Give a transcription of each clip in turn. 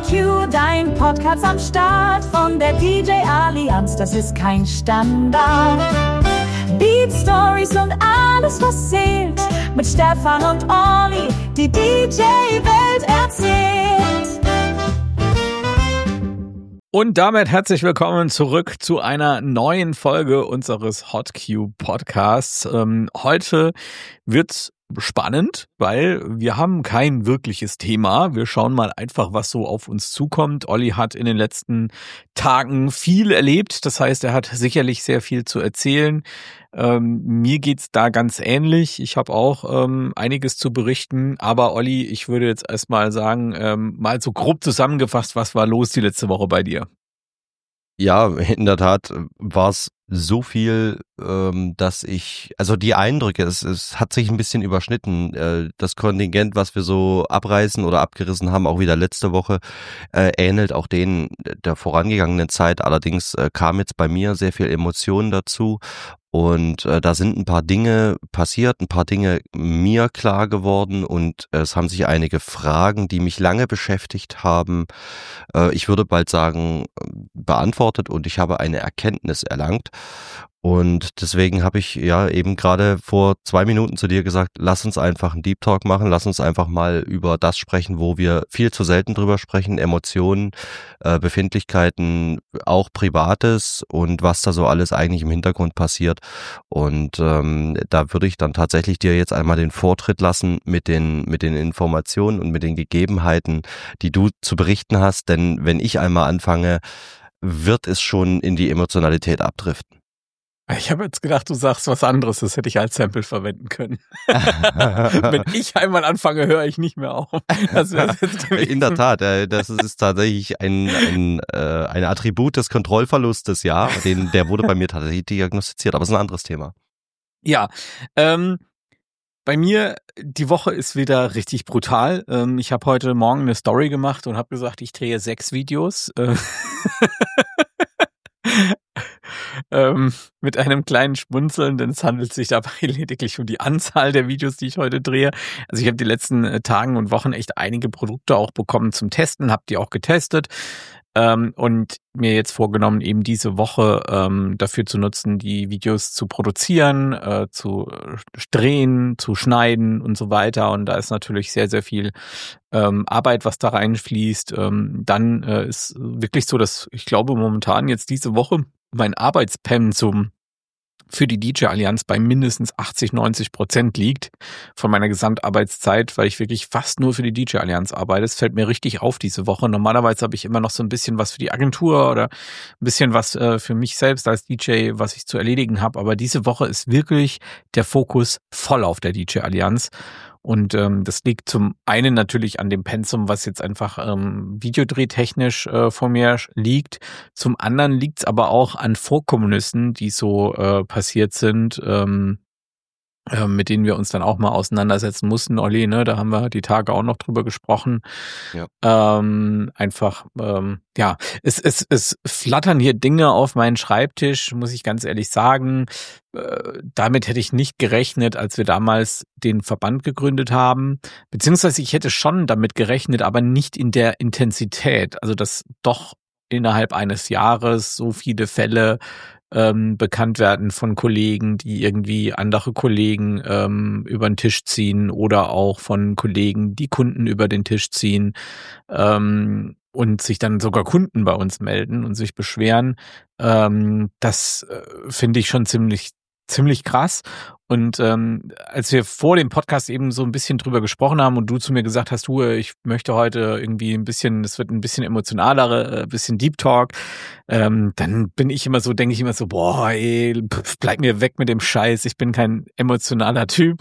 Q, dein Podcast am Start von der DJ Allianz, das ist kein Standard. Beat Stories und alles, was zählt, mit Stefan und Olli, die DJ-Welt erzählt. Und damit herzlich willkommen zurück zu einer neuen Folge unseres Hot Q Podcasts. Heute wird's spannend, weil wir haben kein wirkliches Thema. Wir schauen mal einfach, was so auf uns zukommt. Olli hat in den letzten Tagen viel erlebt. Das heißt, er hat sicherlich sehr viel zu erzählen. Mir geht's da ganz ähnlich. Ich habe auch einiges zu berichten. Aber Olli, ich würde jetzt erstmal sagen, mal so grob zusammengefasst, was war los die letzte Woche bei dir? Ja, in der Tat war es so viel, dass also die Eindrücke, es hat sich ein bisschen überschnitten. Das Kontingent, was wir so abreißen oder abgerissen haben, auch wieder letzte Woche, ähnelt auch denen der vorangegangenen Zeit. Allerdings kam jetzt bei mir sehr viel Emotionen dazu. Und da sind ein paar Dinge passiert, ein paar Dinge mir klar geworden und es haben sich einige Fragen, die mich lange beschäftigt haben, ich würde bald sagen, beantwortet und ich habe eine Erkenntnis erlangt. Und deswegen habe ich ja eben gerade vor 2 Minuten zu dir gesagt, lass uns einfach einen Deep Talk machen, lass uns einfach mal über das sprechen, wo wir viel zu selten drüber sprechen, Emotionen, Befindlichkeiten, auch Privates und was da so alles eigentlich im Hintergrund passiert. Und da würde ich dann tatsächlich dir jetzt einmal den Vortritt lassen mit den Informationen und mit den Gegebenheiten, die du zu berichten hast. Denn wenn ich einmal anfange, wird es schon in die Emotionalität abdriften. Ich habe jetzt gedacht, du sagst was anderes, das hätte ich als Sample verwenden können. Wenn ich einmal anfange, höre ich nicht mehr auf. In der Tat, das ist tatsächlich ein Attribut des Kontrollverlustes, ja. Der wurde bei mir tatsächlich diagnostiziert, aber es ist ein anderes Thema. Ja, bei mir, die Woche ist wieder richtig brutal. Ich habe heute Morgen eine Story gemacht und habe gesagt, ich drehe 6 Videos. Mit einem kleinen Schmunzeln, denn es handelt sich dabei lediglich um die Anzahl der Videos, die ich heute drehe. Also ich habe die letzten Tagen und Wochen echt einige Produkte auch bekommen zum Testen, habe die auch getestet und mir jetzt vorgenommen, eben diese Woche dafür zu nutzen, die Videos zu produzieren, zu drehen, zu schneiden und so weiter. Und da ist natürlich sehr, sehr viel Arbeit, was da reinfließt. Dann ist wirklich so, dass ich glaube momentan jetzt diese Woche mein Arbeitspensum für die DJ-Allianz bei mindestens 80-90% liegt von meiner Gesamtarbeitszeit, weil ich wirklich fast nur für die DJ-Allianz arbeite. Es fällt mir richtig auf diese Woche. Normalerweise habe ich immer noch so ein bisschen was für die Agentur oder ein bisschen was für mich selbst als DJ, was ich zu erledigen habe. Aber diese Woche ist wirklich der Fokus voll auf der DJ-Allianz. Und das liegt zum einen natürlich an dem Pensum, was jetzt einfach videodrehtechnisch vor mir liegt. Zum anderen liegt es aber auch an Vorkommnissen, die so passiert sind, mit denen wir uns dann auch mal auseinandersetzen mussten, Olli, ne? Da haben wir die Tage auch noch drüber gesprochen. Ja. Es flattern hier Dinge auf meinen Schreibtisch, muss ich ganz ehrlich sagen. Damit hätte ich nicht gerechnet, als wir damals den Verband gegründet haben. Beziehungsweise ich hätte schon damit gerechnet, aber nicht in der Intensität. Also dass doch innerhalb eines Jahres so viele Fälle bekannt werden von Kollegen, die irgendwie andere Kollegen über den Tisch ziehen oder auch von Kollegen, die Kunden über den Tisch ziehen und sich dann sogar Kunden bei uns melden und sich beschweren. Das finde ich schon ziemlich krass. Und als wir vor dem Podcast eben so ein bisschen drüber gesprochen haben und du zu mir gesagt hast, du, ich möchte heute irgendwie es wird ein bisschen emotionalere, ein bisschen Deep Talk, dann denke ich immer so, boah, ey, bleib mir weg mit dem Scheiß, ich bin kein emotionaler Typ.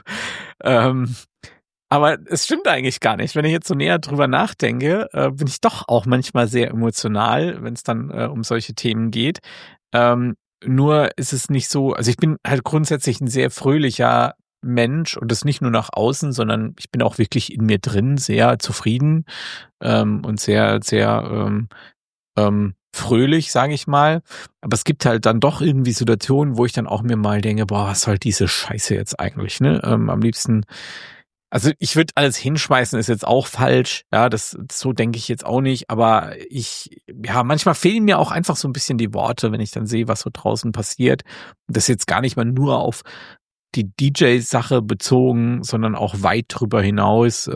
Aber es stimmt eigentlich gar nicht. Wenn ich jetzt so näher drüber nachdenke, bin ich doch auch manchmal sehr emotional, wenn es dann um solche Themen geht. Nur ist es nicht so, also ich bin halt grundsätzlich ein sehr fröhlicher Mensch und das nicht nur nach außen, sondern ich bin auch wirklich in mir drin sehr zufrieden und sehr, sehr fröhlich, sage ich mal. Aber es gibt halt dann doch irgendwie Situationen, wo ich dann auch mir mal denke, boah, was soll diese Scheiße jetzt eigentlich, ne? Am liebsten Also ich würde alles hinschmeißen, ist jetzt auch falsch. Ja, so denke ich jetzt auch nicht. Aber manchmal fehlen mir auch einfach so ein bisschen die Worte, wenn ich dann sehe, was so draußen passiert. Und das jetzt gar nicht mal nur auf die DJ-Sache bezogen, sondern auch weit drüber hinaus,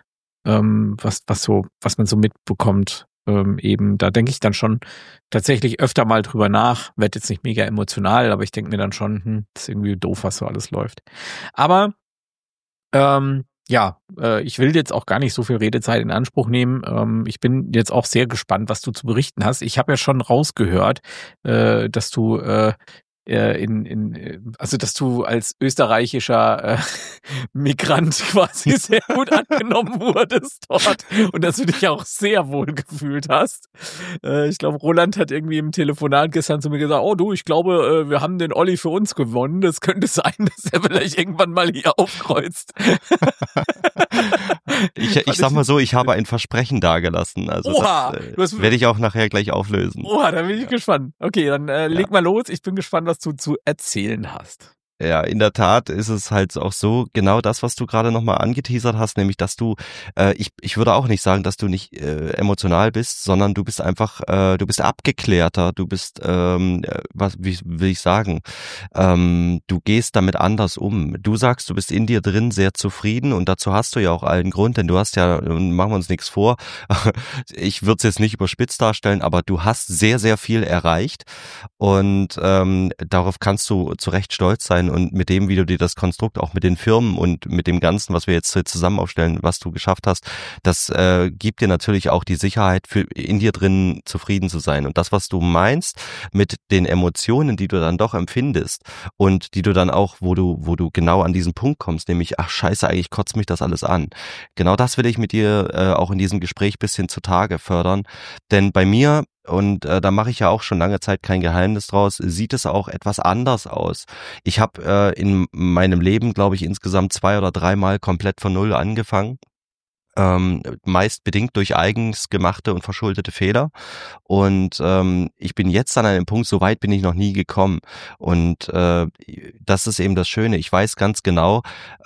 was man so mitbekommt. Eben, da denke ich dann schon tatsächlich öfter mal drüber nach. Werd jetzt nicht mega emotional, aber ich denke mir dann schon, ist irgendwie doof, was so alles läuft. Aber ich will jetzt auch gar nicht so viel Redezeit in Anspruch nehmen. Ich bin jetzt auch sehr gespannt, was du zu berichten hast. Ich habe ja schon rausgehört, dass du dass du als österreichischer Migrant quasi sehr gut angenommen wurdest dort und dass du dich auch sehr wohl gefühlt hast. Ich glaube, Roland hat irgendwie im Telefonat gestern zu mir gesagt, oh du, ich glaube, wir haben den Olli für uns gewonnen. Das könnte sein, dass er vielleicht irgendwann mal hier aufkreuzt. Ich sag mal so, ich habe ein Versprechen dagelassen. Also Oha, das werde ich auch nachher gleich auflösen. Oha, da bin ich gespannt. Okay, dann leg mal los. Ich bin gespannt, was du zu erzählen hast. Ja, in der Tat ist es halt auch so, genau das, was du gerade nochmal angeteasert hast, nämlich, dass du, ich würde auch nicht sagen, dass du nicht emotional bist, sondern du bist einfach, du bist abgeklärter, du bist, wie will ich sagen, du gehst damit anders um. Du sagst, du bist in dir drin sehr zufrieden und dazu hast du ja auch allen Grund, denn du hast ja, machen wir uns nichts vor, ich würde es jetzt nicht überspitzt darstellen, aber du hast sehr, sehr viel erreicht und darauf kannst du zu Recht stolz sein. Und mit dem, wie du dir das Konstrukt auch mit den Firmen und mit dem Ganzen, was wir jetzt zusammen aufstellen, was du geschafft hast, das gibt dir natürlich auch die Sicherheit, in dir drin zufrieden zu sein. Und das, was du meinst mit den Emotionen, die du dann doch empfindest und die du dann auch, wo du genau an diesen Punkt kommst, nämlich, ach scheiße, eigentlich kotzt mich das alles an. Genau das will ich mit dir auch in diesem Gespräch bisschen zutage fördern. Denn bei mir, und da mache ich ja auch schon lange Zeit kein Geheimnis draus, sieht es auch etwas anders aus. Ich habe in meinem Leben, glaube ich, insgesamt 2 oder 3 Mal komplett von Null angefangen. Meist bedingt durch eigens gemachte und verschuldete Fehler. Und ich bin jetzt an einem Punkt, so weit bin ich noch nie gekommen. Und das ist eben das Schöne. Ich weiß ganz genau,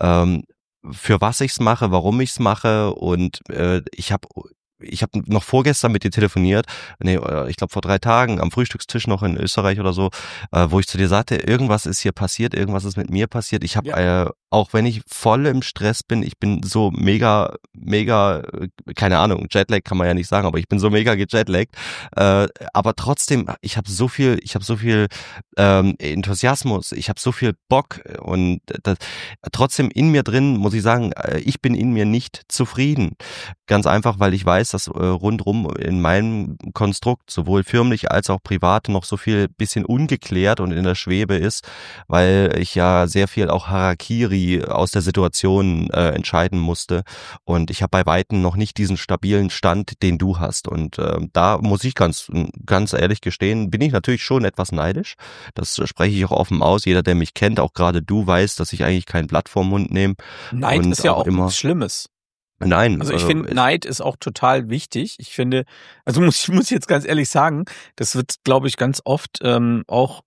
für was ich's mache, warum ich's mache. Und ich habe noch vorgestern mit dir telefoniert, ich glaube vor 3 Tagen am Frühstückstisch noch in Österreich oder so, wo ich zu dir sagte, irgendwas ist hier passiert, irgendwas ist mit mir passiert. Ich habe, auch wenn ich voll im Stress bin, ich bin so mega, keine Ahnung, Jetlag kann man ja nicht sagen, aber ich bin so mega gejetlaggt, aber trotzdem, ich habe so viel Enthusiasmus, ich habe so viel Bock und trotzdem in mir drin, muss ich sagen, ich bin in mir nicht zufrieden. Ganz einfach, weil ich weiß, dass rundrum in meinem Konstrukt, sowohl firmlich als auch privat, noch so viel bisschen ungeklärt und in der Schwebe ist, weil ich ja sehr viel auch Harakiri aus der Situation entscheiden musste und ich habe bei Weitem noch nicht diesen stabilen Stand, den du hast und da muss ich ganz ehrlich gestehen, bin ich natürlich schon etwas neidisch. Das spreche ich auch offen aus. Jeder, der mich kennt, auch gerade du, weiß, dass ich eigentlich kein Blatt vorm Mund nehme. Neid ist ja auch nichts Schlimmes. Nein. Also ich finde, Neid ist auch total wichtig. Ich finde, also muss ich jetzt ganz ehrlich sagen, das wird, glaube ich, ganz oft auch,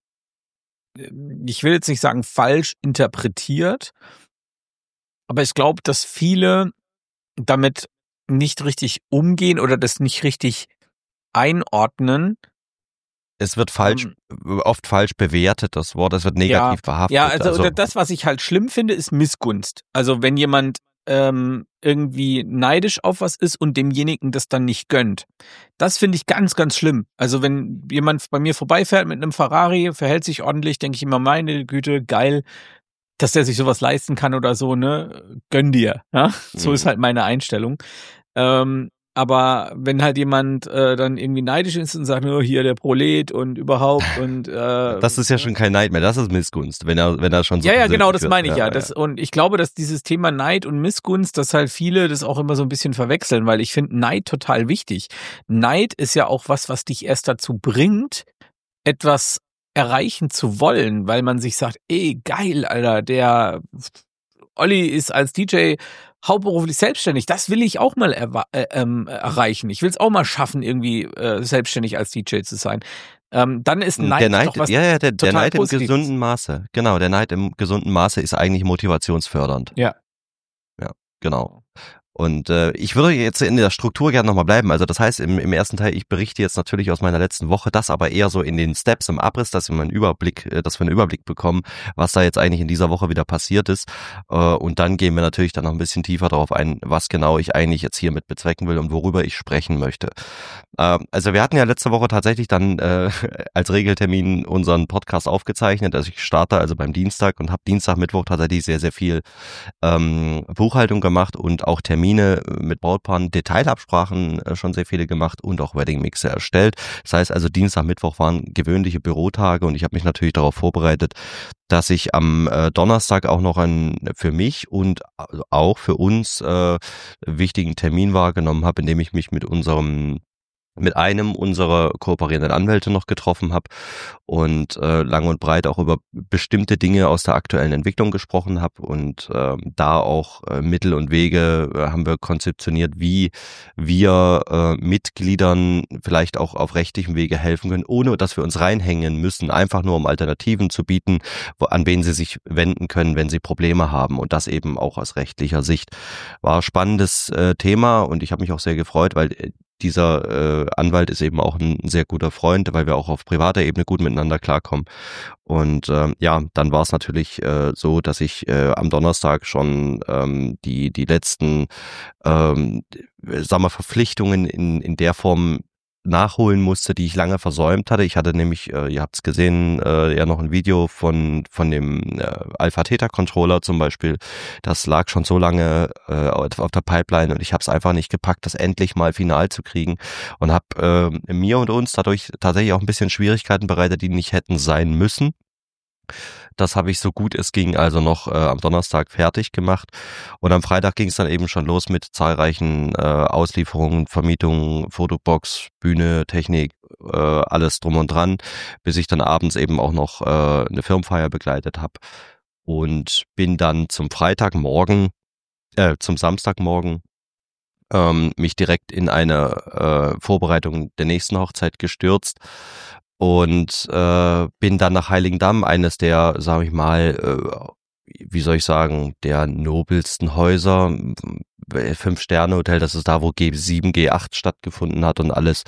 ich will jetzt nicht sagen falsch interpretiert, aber ich glaube, dass viele damit nicht richtig umgehen oder das nicht richtig einordnen. Es wird oft falsch bewertet, das Wort, es wird negativ behaftet. Ja, also das, was ich halt schlimm finde, ist Missgunst. Also wenn jemand irgendwie neidisch auf was ist und demjenigen das dann nicht gönnt. Das finde ich ganz, ganz schlimm. Also wenn jemand bei mir vorbeifährt mit einem Ferrari, verhält sich ordentlich, denke ich immer, meine Güte, geil, dass der sich sowas leisten kann oder so, ne? Gönn dir. Ja? So ist halt meine Einstellung. Aber wenn halt jemand dann irgendwie neidisch ist und sagt, nur hier der Prolet und überhaupt und das ist ja schon kein Neid mehr, das ist Missgunst, wenn er schon so. Ja, genau, das meine ich ja. Und ich glaube, dass dieses Thema Neid und Missgunst, dass halt viele das auch immer so ein bisschen verwechseln, weil ich finde Neid total wichtig. Neid ist ja auch was dich erst dazu bringt, etwas erreichen zu wollen, weil man sich sagt, ey, geil, Alter, der Olli ist als DJ hauptberuflich selbstständig, das will ich auch mal erreichen. Ich will es auch mal schaffen, irgendwie selbstständig als DJ zu sein. Dann ist Neid der Neid, doch was der Neid im Positives. gesunden Maße. Genau, der Neid im gesunden Maße ist eigentlich motivationsfördernd. Ja. Genau. Und ich würde jetzt in der Struktur gerne nochmal bleiben. Also das heißt, im ersten Teil, ich berichte jetzt natürlich aus meiner letzten Woche, das aber eher so in den Steps, im Abriss, dass wir einen Überblick bekommen, was da jetzt eigentlich in dieser Woche wieder passiert ist. Und dann gehen wir natürlich dann noch ein bisschen tiefer darauf ein, was genau ich eigentlich jetzt hiermit bezwecken will und worüber ich sprechen möchte. Also wir hatten ja letzte Woche tatsächlich dann als Regeltermin unseren Podcast aufgezeichnet. Also ich starte also beim Dienstag und habe Dienstag, Mittwoch tatsächlich sehr, sehr viel Buchhaltung gemacht und auch Termine mit Brautpaaren, Detailabsprachen schon sehr viele gemacht und auch Wedding-Mixe erstellt. Das heißt also Dienstag, Mittwoch waren gewöhnliche Bürotage und ich habe mich natürlich darauf vorbereitet, dass ich am Donnerstag auch noch einen für mich und auch für uns wichtigen Termin wahrgenommen habe, indem ich mich mit einem unserer kooperierenden Anwälte noch getroffen habe und lang und breit auch über bestimmte Dinge aus der aktuellen Entwicklung gesprochen habe und da auch Mittel und Wege haben wir konzeptioniert, wie wir Mitgliedern vielleicht auch auf rechtlichem Wege helfen können, ohne dass wir uns reinhängen müssen, einfach nur um Alternativen zu bieten, an wen sie sich wenden können, wenn sie Probleme haben und das eben auch aus rechtlicher Sicht. War ein spannendes Thema und ich habe mich auch sehr gefreut, weil dieser Anwalt ist eben auch ein sehr guter Freund, weil wir auch auf privater Ebene gut miteinander klarkommen. Und ja, dann war es natürlich so, dass ich am Donnerstag schon die letzten Verpflichtungen in der Form nachholen musste, die ich lange versäumt hatte. Ich hatte nämlich, ihr habt es gesehen, ja noch ein Video von dem Alpha Theta Controller zum Beispiel. Das lag schon so lange auf der Pipeline und ich habe es einfach nicht gepackt, das endlich mal final zu kriegen und habe mir und uns dadurch tatsächlich auch ein bisschen Schwierigkeiten bereitet, die nicht hätten sein müssen. Das habe ich so gut es ging also noch am Donnerstag fertig gemacht und am Freitag ging es dann eben schon los mit zahlreichen Auslieferungen, Vermietungen, Fotobox, Bühne, Technik, alles drum und dran, bis ich dann abends eben auch noch eine Firmenfeier begleitet habe und bin dann zum Samstagmorgen mich direkt in eine Vorbereitung der nächsten Hochzeit gestürzt und bin dann nach Heiligendamm, eines der, sage ich mal, wie soll ich sagen, der nobelsten Häuser, 5-Sterne-Hotel, das ist da, wo G7, G8 stattgefunden hat und alles.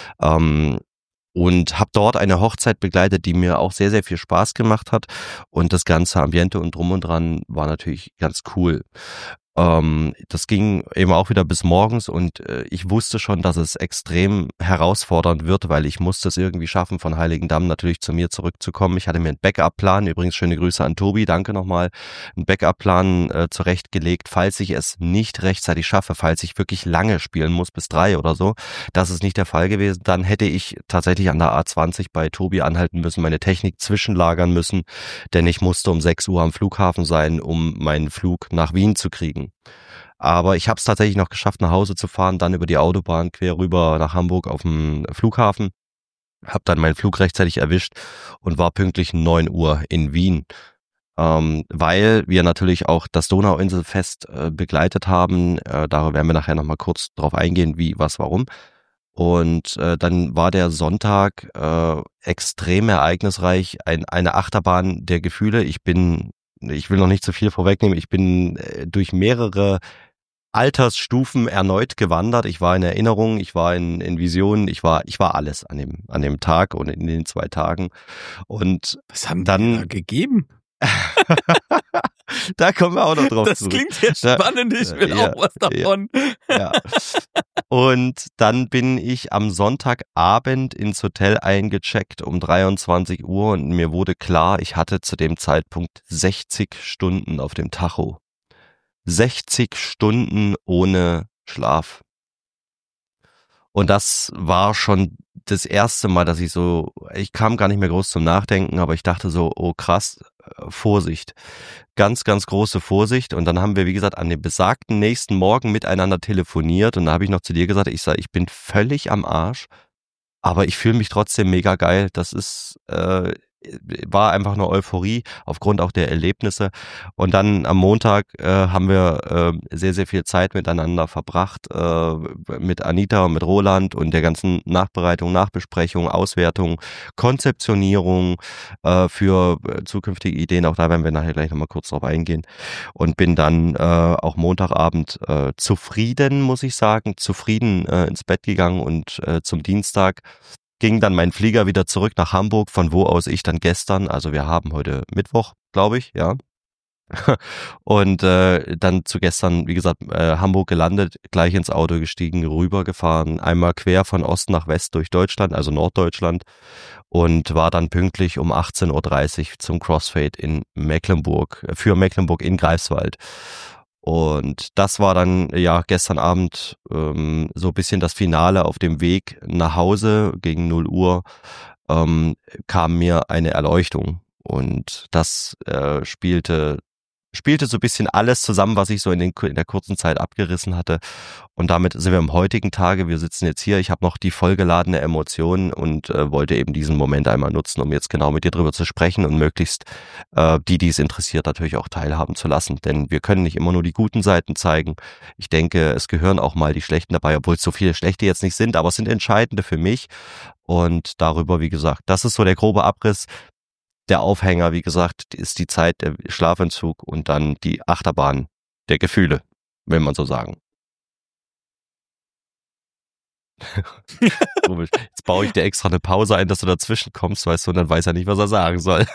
Und habe dort eine Hochzeit begleitet, die mir auch sehr, sehr viel Spaß gemacht hat und das ganze Ambiente und drum und dran war natürlich ganz cool. Das ging eben auch wieder bis morgens und ich wusste schon, dass es extrem herausfordernd wird, weil ich musste es irgendwie schaffen, von Heiligendamm natürlich zu mir zurückzukommen. Ich hatte mir einen Backup-Plan, übrigens schöne Grüße an Tobi, danke nochmal, einen Backup-Plan zurechtgelegt, falls ich es nicht rechtzeitig schaffe, falls ich wirklich lange spielen muss, bis 3 oder so. Das ist nicht der Fall gewesen. Dann hätte ich tatsächlich an der A20 bei Tobi anhalten müssen, meine Technik zwischenlagern müssen, denn ich musste um 6 Uhr am Flughafen sein, um meinen Flug nach Wien zu kriegen. Aber ich habe es tatsächlich noch geschafft, nach Hause zu fahren, dann über die Autobahn quer rüber nach Hamburg auf dem Flughafen, habe dann meinen Flug rechtzeitig erwischt und war pünktlich 9 Uhr in Wien, weil wir natürlich auch das Donauinselfest begleitet haben. Da werden wir nachher nochmal kurz drauf eingehen, wie, was, warum. Und dann war der Sonntag extrem ereignisreich, eine Achterbahn der Gefühle. Ich will noch nicht zu viel vorwegnehmen, ich bin durch mehrere Altersstufen erneut gewandert. Ich war in Erinnerungen, ich war in Visionen, ich war alles an dem Tag und in den 2 Tagen. Und was haben dann die da gegeben? Da kommen wir auch noch drauf zurück. Das klingt ja spannend, ich will auch was davon. Ja. Und dann bin ich am Sonntagabend ins Hotel eingecheckt um 23 Uhr und mir wurde klar, ich hatte zu dem Zeitpunkt 60 Stunden auf dem Tacho. 60 Stunden ohne Schlaf. Und das war schon das erste Mal, dass ich kam gar nicht mehr groß zum Nachdenken, aber ich dachte so, oh krass, Vorsicht. Ganz, ganz große Vorsicht. Und dann haben wir, wie gesagt, an dem besagten nächsten Morgen miteinander telefoniert und da habe ich noch zu dir gesagt, ich bin völlig am Arsch, aber ich fühle mich trotzdem mega geil. Das ist, war einfach eine Euphorie aufgrund auch der Erlebnisse. Und dann am Montag haben wir sehr, sehr viel Zeit miteinander verbracht, mit Anita und mit Roland und der ganzen Nachbereitung, Nachbesprechung, Auswertung, Konzeptionierung für zukünftige Ideen. Auch da werden wir nachher gleich nochmal kurz drauf eingehen. Und bin dann auch Montagabend zufrieden, muss ich sagen, ins Bett gegangen und zum Dienstag ging dann mein Flieger wieder zurück nach Hamburg, von wo aus ich dann gestern, also wir haben heute Mittwoch, glaube ich, ja. Und dann zu gestern, wie gesagt, Hamburg gelandet, gleich ins Auto gestiegen, rübergefahren, einmal quer von Ost nach West durch Deutschland, also Norddeutschland, und war dann pünktlich um 18:30 Uhr zum Crossfade für Mecklenburg in Greifswald. Und das war dann ja gestern Abend so ein bisschen das Finale. Auf dem Weg nach Hause gegen 0 Uhr kam mir eine Erleuchtung. Und das spielte so ein bisschen alles zusammen, was ich so in der kurzen Zeit abgerissen hatte. Und damit sind wir am heutigen Tage. Wir sitzen jetzt hier. Ich habe noch die vollgeladene Emotion und wollte eben diesen Moment einmal nutzen, um jetzt genau mit dir drüber zu sprechen und möglichst die es interessiert, natürlich auch teilhaben zu lassen. Denn wir können nicht immer nur die guten Seiten zeigen. Ich denke, es gehören auch mal die schlechten dabei, obwohl es so viele schlechte jetzt nicht sind, aber es sind entscheidende für mich. Und darüber, wie gesagt, das ist so der grobe Abriss. Der Aufhänger, wie gesagt, ist die Zeit der Schlafentzug und dann die Achterbahn der Gefühle, will man so sagen. Komisch. Jetzt baue ich dir extra eine Pause ein, dass du dazwischen kommst, weißt du, und dann weiß er nicht, was er sagen soll.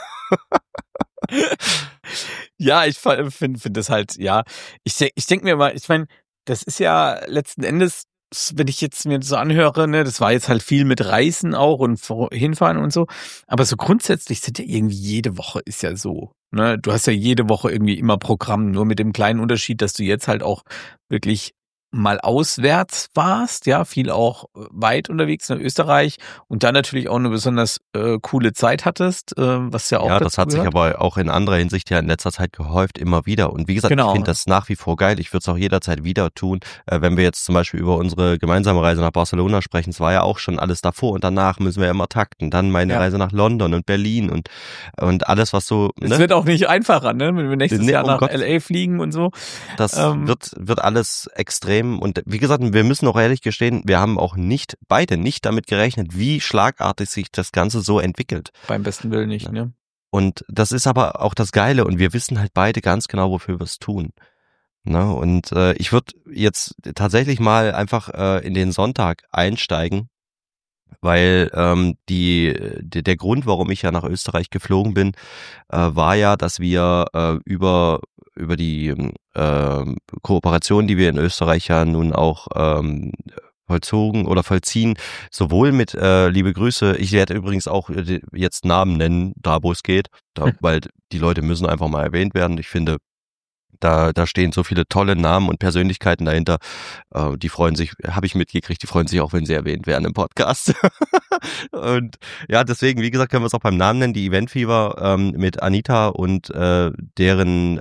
Ja, ich finde das halt, ja. Ich denk mir mal, ich meine, das ist ja letzten Endes, wenn ich jetzt mir so anhöre, ne, das war jetzt halt viel mit Reisen auch und hinfahren und so, aber so grundsätzlich sind ja irgendwie jede Woche ist ja so, ne, du hast ja jede Woche irgendwie immer Programm, nur mit dem kleinen Unterschied, dass du jetzt halt auch wirklich mal auswärts warst, ja, viel auch weit unterwegs in Österreich und dann natürlich auch eine besonders coole Zeit hattest, was ja auch Ja, dazu das hat sich gehört. aber auch in anderer Hinsicht ja in letzter Zeit gehäuft, immer wieder. Und wie gesagt, Genau. Ich finde das nach wie vor geil. Ich würde es auch jederzeit wieder tun. Wenn wir jetzt zum Beispiel über unsere gemeinsame Reise nach Barcelona sprechen, es war ja auch schon alles davor und danach müssen wir ja immer takten. Dann meine Reise nach London und Berlin und alles, was so... Es wird auch nicht einfacher, ne, wenn wir nächstes Jahr nach Gottes LA fliegen und so. Das wird alles extrem und wie gesagt, wir müssen auch ehrlich gestehen, wir haben auch beide nicht damit gerechnet, wie schlagartig sich das Ganze so entwickelt. Beim besten Willen nicht, ne? Und das ist aber auch das Geile und wir wissen halt beide ganz genau, wofür wir es tun. Ne? Und ich würde jetzt tatsächlich mal einfach in den Sonntag einsteigen, weil der Grund, warum ich ja nach Österreich geflogen bin, war ja, dass wir über die Kooperation, die wir in Österreich ja nun auch vollzogen oder vollziehen, sowohl mit liebe Grüße, ich werde übrigens auch jetzt Namen nennen, da wo es geht, weil die Leute müssen einfach mal erwähnt werden. Ich finde, da stehen so viele tolle Namen und Persönlichkeiten dahinter. Die freuen sich, habe ich mitgekriegt, die freuen sich auch, wenn sie erwähnt werden im Podcast. Und ja, deswegen, wie gesagt, können wir es auch beim Namen nennen, die Event Fever mit Anita und deren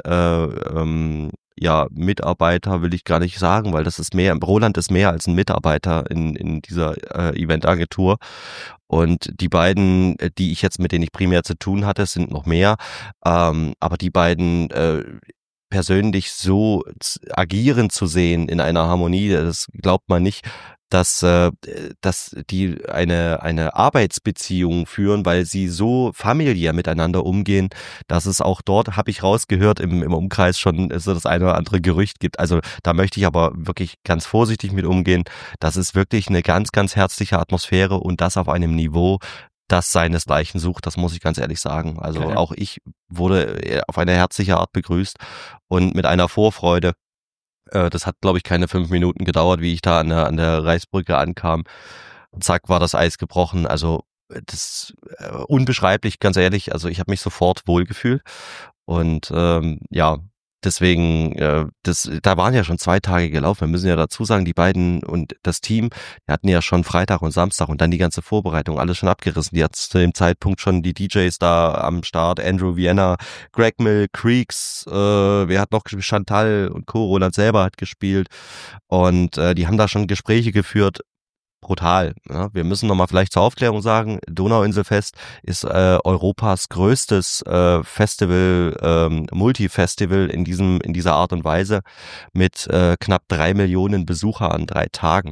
Mitarbeiter will ich gar nicht sagen, weil das ist Roland ist mehr als ein Mitarbeiter in dieser Eventagentur. Und die beiden, mit denen ich primär zu tun hatte, sind noch mehr. Aber die beiden persönlich so agieren zu sehen in einer Harmonie, das glaubt man nicht, dass die eine Arbeitsbeziehung führen, weil sie so familiär miteinander umgehen, dass es auch dort, habe ich rausgehört, im Umkreis schon so das eine oder andere Gerücht gibt. Also da möchte ich aber wirklich ganz vorsichtig mit umgehen. Das ist wirklich eine ganz, ganz herzliche Atmosphäre und das auf einem Niveau, das seinesgleichen sucht, das muss ich ganz ehrlich sagen. Also auch ich wurde auf eine herzliche Art begrüßt und mit einer Vorfreude. Das hat, glaube ich, keine 5 Minuten gedauert, wie ich da an der Reichsbrücke ankam. Und zack, war das Eis gebrochen. Also das unbeschreiblich, ganz ehrlich. Also ich habe mich sofort wohlgefühlt. Und deswegen, da waren ja schon 2 Tage gelaufen. Wir müssen ja dazu sagen, die beiden und das Team, die hatten ja schon Freitag und Samstag und dann die ganze Vorbereitung, alles schon abgerissen. Die hatten zu dem Zeitpunkt schon die DJs da am Start, Andrew Vienna, Greg Mill, Creeks, wer hat noch gespielt, Chantal und Co. Roland selber hat gespielt und die haben da schon Gespräche geführt. brutal. Ja, wir müssen nochmal vielleicht zur Aufklärung sagen, Donauinselfest ist Europas größtes Festival, Multifestival in dieser Art und Weise mit knapp 3 Millionen Besucher an 3 Tagen.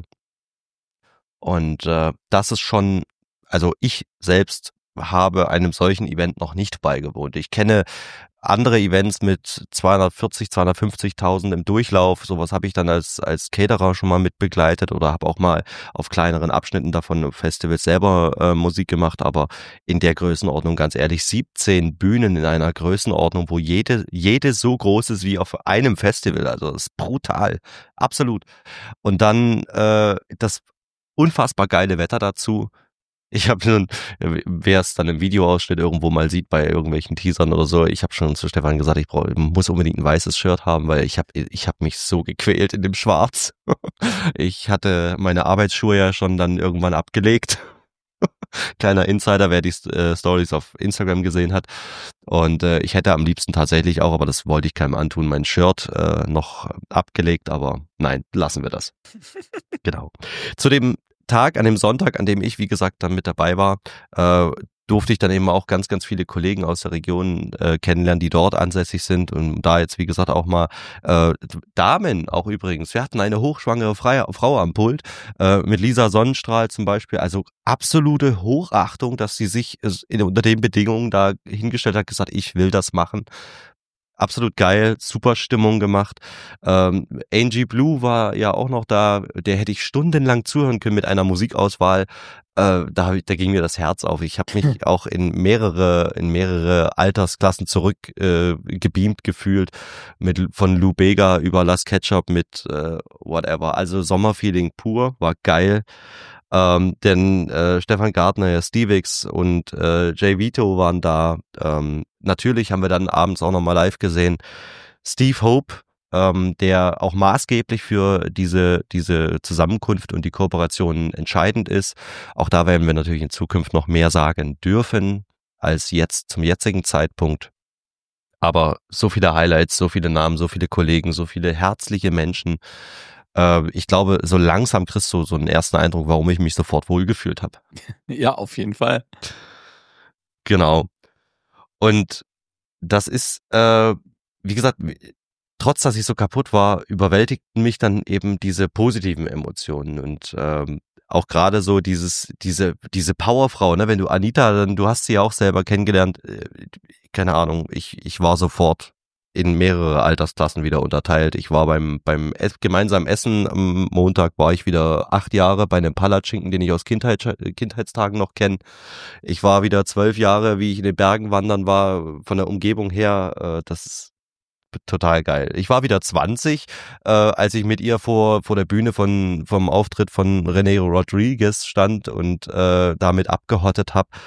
Und das ist schon, also ich selbst habe einem solchen Event noch nicht beigewohnt. Ich kenne andere Events mit 240, 250.000 im Durchlauf. Sowas habe ich dann als Caterer schon mal mit begleitet oder habe auch mal auf kleineren Abschnitten davon Festivals selber Musik gemacht. Aber in der Größenordnung, ganz ehrlich, 17 Bühnen in einer Größenordnung, wo jede so groß ist wie auf einem Festival. Also das ist brutal. Absolut. Und dann das unfassbar geile Wetter dazu. Ich habe schon, wer es dann im Videoausschnitt irgendwo mal sieht bei irgendwelchen Teasern oder so, ich habe schon zu Stefan gesagt, ich muss unbedingt ein weißes Shirt haben, weil ich hab mich so gequält in dem Schwarz. Ich hatte meine Arbeitsschuhe ja schon dann irgendwann abgelegt. Kleiner Insider, wer die Stories auf Instagram gesehen hat. Und ich hätte am liebsten tatsächlich auch, aber das wollte ich keinem antun, mein Shirt noch abgelegt, aber nein, lassen wir das. Genau. Zu dem Tag, an dem Sonntag, an dem ich, wie gesagt, dann mit dabei war, durfte ich dann eben auch ganz, ganz viele Kollegen aus der Region kennenlernen, die dort ansässig sind und da jetzt, wie gesagt, auch mal Damen auch übrigens. Wir hatten eine hochschwangere Frau am Pult, mit Lisa Sonnenstrahl zum Beispiel, also absolute Hochachtung, dass sie sich unter den Bedingungen da hingestellt hat, gesagt, ich will das machen. Absolut geil, super Stimmung gemacht. Angie Blue war ja auch noch da, der hätte ich stundenlang zuhören können mit einer Musikauswahl. Da ging mir das Herz auf. Ich habe mich auch in mehrere Altersklassen zurück gebeamt gefühlt, von Lou Bega über Las Ketchup mit whatever. Also Sommerfeeling pur, war geil. Denn Stefan Gardner, Stevix und Jay Vito waren da. Natürlich haben wir dann abends auch nochmal live gesehen. Steve Hope, der auch maßgeblich für diese Zusammenkunft und die Kooperation entscheidend ist. Auch da werden wir natürlich in Zukunft noch mehr sagen dürfen als jetzt zum jetzigen Zeitpunkt. Aber so viele Highlights, so viele Namen, so viele Kollegen, so viele herzliche Menschen. Ich glaube, so langsam kriegst du so einen ersten Eindruck, warum ich mich sofort wohlgefühlt habe. Ja, auf jeden Fall. Genau. Und das ist, wie gesagt, trotz dass ich so kaputt war, überwältigten mich dann eben diese positiven Emotionen und auch gerade so diese Powerfrau, ne, wenn du Anita, du hast sie ja auch selber kennengelernt, keine Ahnung, ich war sofort in mehrere Altersklassen wieder unterteilt. Ich war beim gemeinsamen Essen am Montag, war ich wieder 8 Jahre bei einem Palatschinken, den ich aus Kindheitstagen noch kenne. Ich war wieder 12 Jahre, wie ich in den Bergen wandern war, von der Umgebung her. Das ist total geil. Ich war wieder 20, als ich mit ihr vor der Bühne vom Auftritt von René Rodriguez stand und damit abgehottet habe.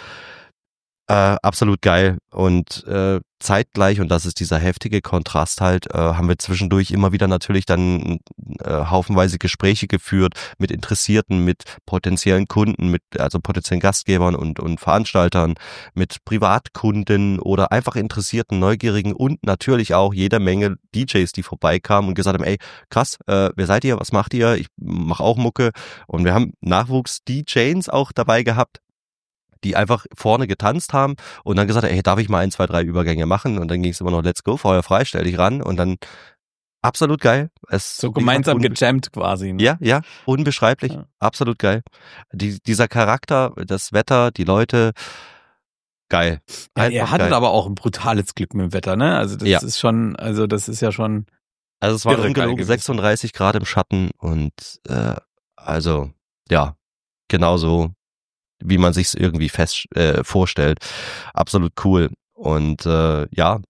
Absolut geil und zeitgleich, und das ist dieser heftige Kontrast halt, haben wir zwischendurch immer wieder natürlich dann haufenweise Gespräche geführt mit Interessierten, mit potenziellen Kunden, also potenziellen Gastgebern und Veranstaltern, mit Privatkunden oder einfach Interessierten, Neugierigen und natürlich auch jeder Menge DJs, die vorbeikamen und gesagt haben, ey, krass, wer seid ihr, was macht ihr? Ich mache auch Mucke und wir haben Nachwuchs-DJs auch dabei gehabt, die einfach vorne getanzt haben und dann gesagt, ey, darf ich mal 1, 2, 3 Übergänge machen? Und dann ging es immer noch, let's go, Feuer frei, stell dich ran und dann absolut geil. So gemeinsam gejammt quasi. Ne? Ja, unbeschreiblich, ja. Absolut geil. Dieser Charakter, das Wetter, die Leute, geil. Ja, ihr hattet aber auch ein brutales Glück mit dem Wetter, ne? Also das ist schon, das ist ja schon. Also es war ungelogen 36 Grad im Schatten und also ja, genauso wie man sich's irgendwie vorstellt. Absolut cool. Und ja,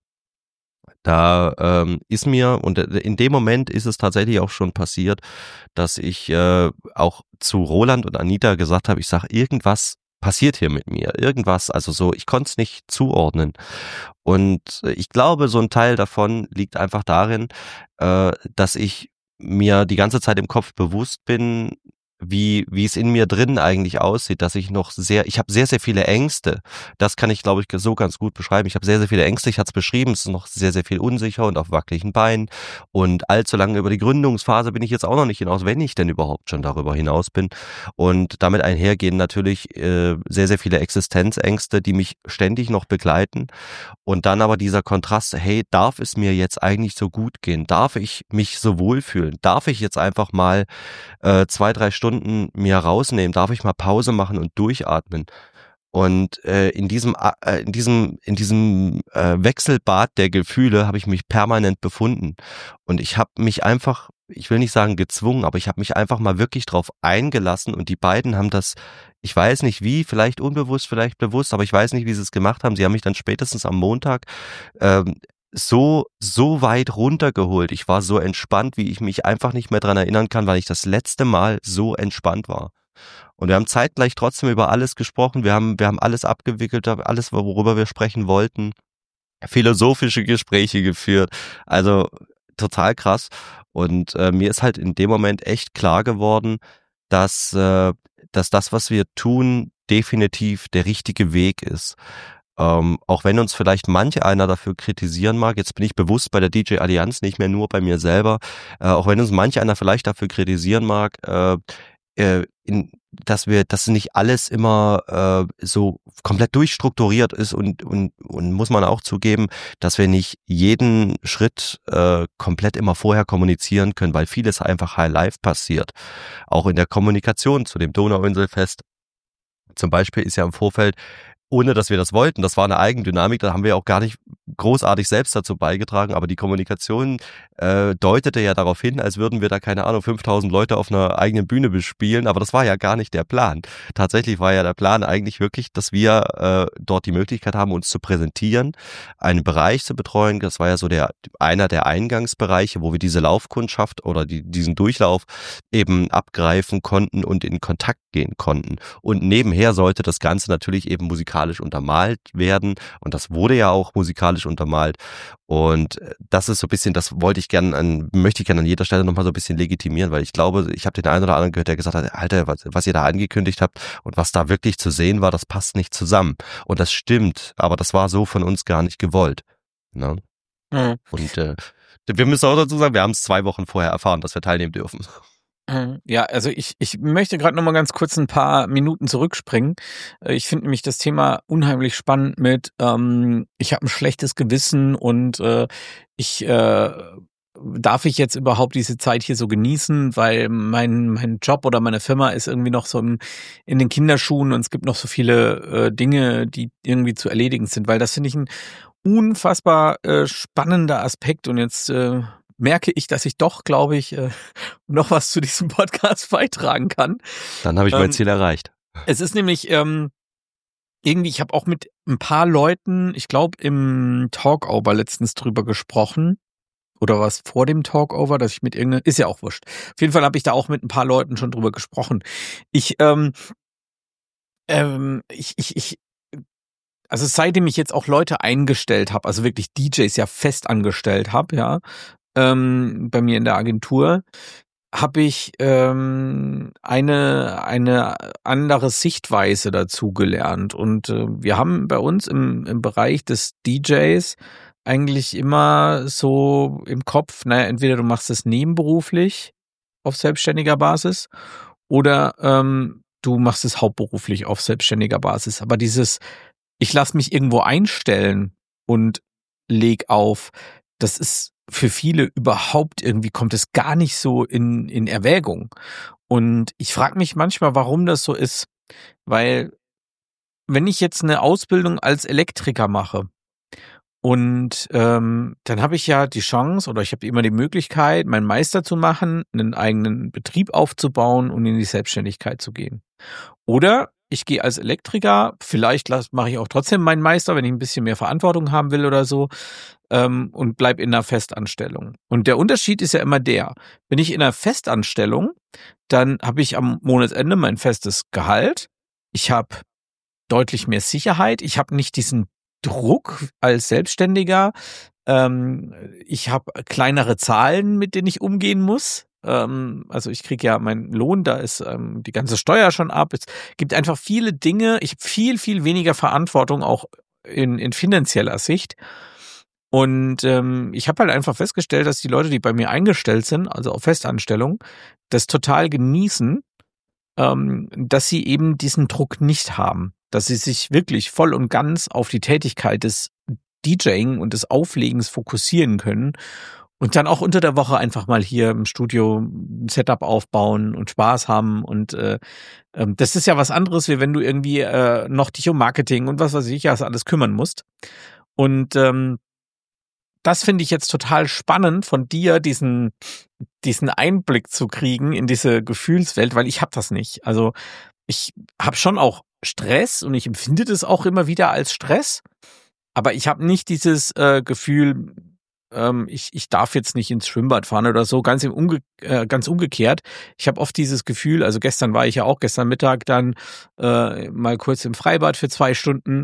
da ist mir, und in dem Moment ist es tatsächlich auch schon passiert, dass ich auch zu Roland und Anita gesagt habe, ich sage, irgendwas passiert hier mit mir. Irgendwas, also so, ich konnte es nicht zuordnen. Und ich glaube, so ein Teil davon liegt einfach darin, dass ich mir die ganze Zeit im Kopf bewusst bin, wie es in mir drin eigentlich aussieht, dass ich habe sehr, sehr viele Ängste. Das kann ich, glaube ich, so ganz gut beschreiben. Ich habe sehr, sehr viele Ängste. Ich hatte es beschrieben, es ist noch sehr, sehr viel unsicher und auf wackeligen Beinen. Und allzu lange über die Gründungsphase bin ich jetzt auch noch nicht hinaus, wenn ich denn überhaupt schon darüber hinaus bin. Und damit einhergehen natürlich sehr, sehr viele Existenzängste, die mich ständig noch begleiten. Und dann aber dieser Kontrast, hey, darf es mir jetzt eigentlich so gut gehen? Darf ich mich so wohlfühlen? Darf ich jetzt einfach mal 2-3 Stunden mir rausnehmen? Darf ich mal Pause machen und durchatmen? Und in diesem Wechselbad der Gefühle habe ich mich permanent befunden. Und ich habe mich einfach, ich will nicht sagen gezwungen, aber ich habe mich einfach mal wirklich drauf eingelassen und die beiden haben das, ich weiß nicht wie, vielleicht unbewusst, vielleicht bewusst, aber ich weiß nicht, wie sie es gemacht haben. Sie haben mich dann spätestens am Montag so weit runtergeholt. Ich war so entspannt, wie ich mich einfach nicht mehr dran erinnern kann, weil ich das letzte Mal so entspannt war. Und wir haben zeitgleich trotzdem über alles gesprochen. Wir haben alles abgewickelt, alles, worüber wir sprechen wollten. Philosophische Gespräche geführt. Also total krass. Und mir ist halt in dem Moment echt klar geworden, dass das, was wir tun, definitiv der richtige Weg ist. Auch wenn uns vielleicht manch einer dafür kritisieren mag, jetzt bin ich bewusst bei der DJ Allianz, nicht mehr nur bei mir selber, auch wenn uns manch einer vielleicht dafür kritisieren mag, dass nicht alles immer so komplett durchstrukturiert ist und muss man auch zugeben, dass wir nicht jeden Schritt komplett immer vorher kommunizieren können, weil vieles einfach High Life passiert. Auch in der Kommunikation zu dem Donauinselfest zum Beispiel ist ja im Vorfeld, ohne dass wir das wollten, das war eine Eigendynamik, da haben wir auch gar nicht großartig selbst dazu beigetragen, aber die Kommunikation deutete ja darauf hin, als würden wir da, keine Ahnung, 5000 Leute auf einer eigenen Bühne bespielen, aber das war ja gar nicht der Plan. Tatsächlich war ja der Plan eigentlich wirklich, dass wir dort die Möglichkeit haben, uns zu präsentieren, einen Bereich zu betreuen, das war ja so einer der Eingangsbereiche, wo wir diese Laufkundschaft oder diesen Durchlauf eben abgreifen konnten und in Kontakt gehen konnten. Und nebenher sollte das Ganze natürlich eben musikalisch untermalt werden und das wurde ja auch musikalisch untermalt und das ist so ein bisschen, das möchte ich gerne an jeder Stelle nochmal so ein bisschen legitimieren, weil ich glaube, ich habe den einen oder anderen gehört, der gesagt hat, Alter, was ihr da angekündigt habt und was da wirklich zu sehen war, das passt nicht zusammen und das stimmt, aber das war so von uns gar nicht gewollt. Ne? Mhm. Und wir müssen auch dazu sagen, wir haben es 2 Wochen vorher erfahren, dass wir teilnehmen dürfen. Ja, also ich möchte gerade noch mal ganz kurz ein paar Minuten zurückspringen. Ich finde nämlich das Thema unheimlich spannend mit, ich habe ein schlechtes Gewissen und darf ich jetzt überhaupt diese Zeit hier so genießen, weil mein Job oder meine Firma ist irgendwie noch so in den Kinderschuhen und es gibt noch so viele Dinge, die irgendwie zu erledigen sind, weil das finde ich ein unfassbar spannender Aspekt und jetzt merke ich, dass ich doch, glaube ich, noch was zu diesem Podcast beitragen kann. Dann habe ich mein Ziel erreicht. Es ist nämlich irgendwie, ich habe auch mit ein paar Leuten, ich glaube im Talkover letztens drüber gesprochen. Oder was vor dem Talkover, dass ich mit ist ja auch wurscht. Auf jeden Fall habe ich da auch mit ein paar Leuten schon drüber gesprochen. Also seitdem ich jetzt auch Leute eingestellt habe, also wirklich DJs ja fest angestellt habe, ja, bei mir in der Agentur, habe ich eine andere Sichtweise dazu gelernt. Und wir haben bei uns im Bereich des DJs eigentlich immer so im Kopf, naja, entweder du machst es nebenberuflich auf selbstständiger Basis oder du machst es hauptberuflich auf selbstständiger Basis. Aber ich lasse mich irgendwo einstellen und leg auf, das ist für viele überhaupt irgendwie, kommt es gar nicht so in Erwägung. Und ich frage mich manchmal, warum das so ist. Weil wenn ich jetzt eine Ausbildung als Elektriker mache und dann habe ich ja die Chance oder ich habe immer die Möglichkeit, meinen Meister zu machen, einen eigenen Betrieb aufzubauen und in die Selbstständigkeit zu gehen. Oder ich gehe als Elektriker, vielleicht mache ich auch trotzdem meinen Meister, wenn ich ein bisschen mehr Verantwortung haben will oder so, und bleib in einer Festanstellung. Und der Unterschied ist ja immer wenn ich in einer Festanstellung, dann habe ich am Monatsende mein festes Gehalt, ich habe deutlich mehr Sicherheit, ich habe nicht diesen Druck als Selbstständiger, ich habe kleinere Zahlen, mit denen ich umgehen muss, Also ich kriege ja meinen Lohn, da ist die ganze Steuer schon ab. Es gibt einfach viele Dinge. Ich habe viel, viel weniger Verantwortung auch in finanzieller Sicht. Und ich habe halt einfach festgestellt, dass die Leute, die bei mir eingestellt sind, also auf Festanstellung, das total genießen, dass sie eben diesen Druck nicht haben, dass sie sich wirklich voll und ganz auf die Tätigkeit des DJing und des Auflegens fokussieren können und dann auch unter der Woche einfach mal hier im Studio ein Setup aufbauen und Spaß haben. Und das ist ja was anderes, wie wenn du irgendwie noch dich um Marketing und was weiß ich ja alles kümmern musst. Und das finde ich jetzt total spannend von dir, diesen Einblick zu kriegen in diese Gefühlswelt, weil ich habe das nicht. Also ich habe schon auch Stress und ich empfinde das auch immer wieder als Stress, aber ich habe nicht dieses Gefühl, ich darf jetzt nicht ins Schwimmbad fahren oder so, ganz umgekehrt. Ich habe oft dieses Gefühl, also gestern war ich ja auch, gestern Mittag dann mal kurz im Freibad für 2 Stunden.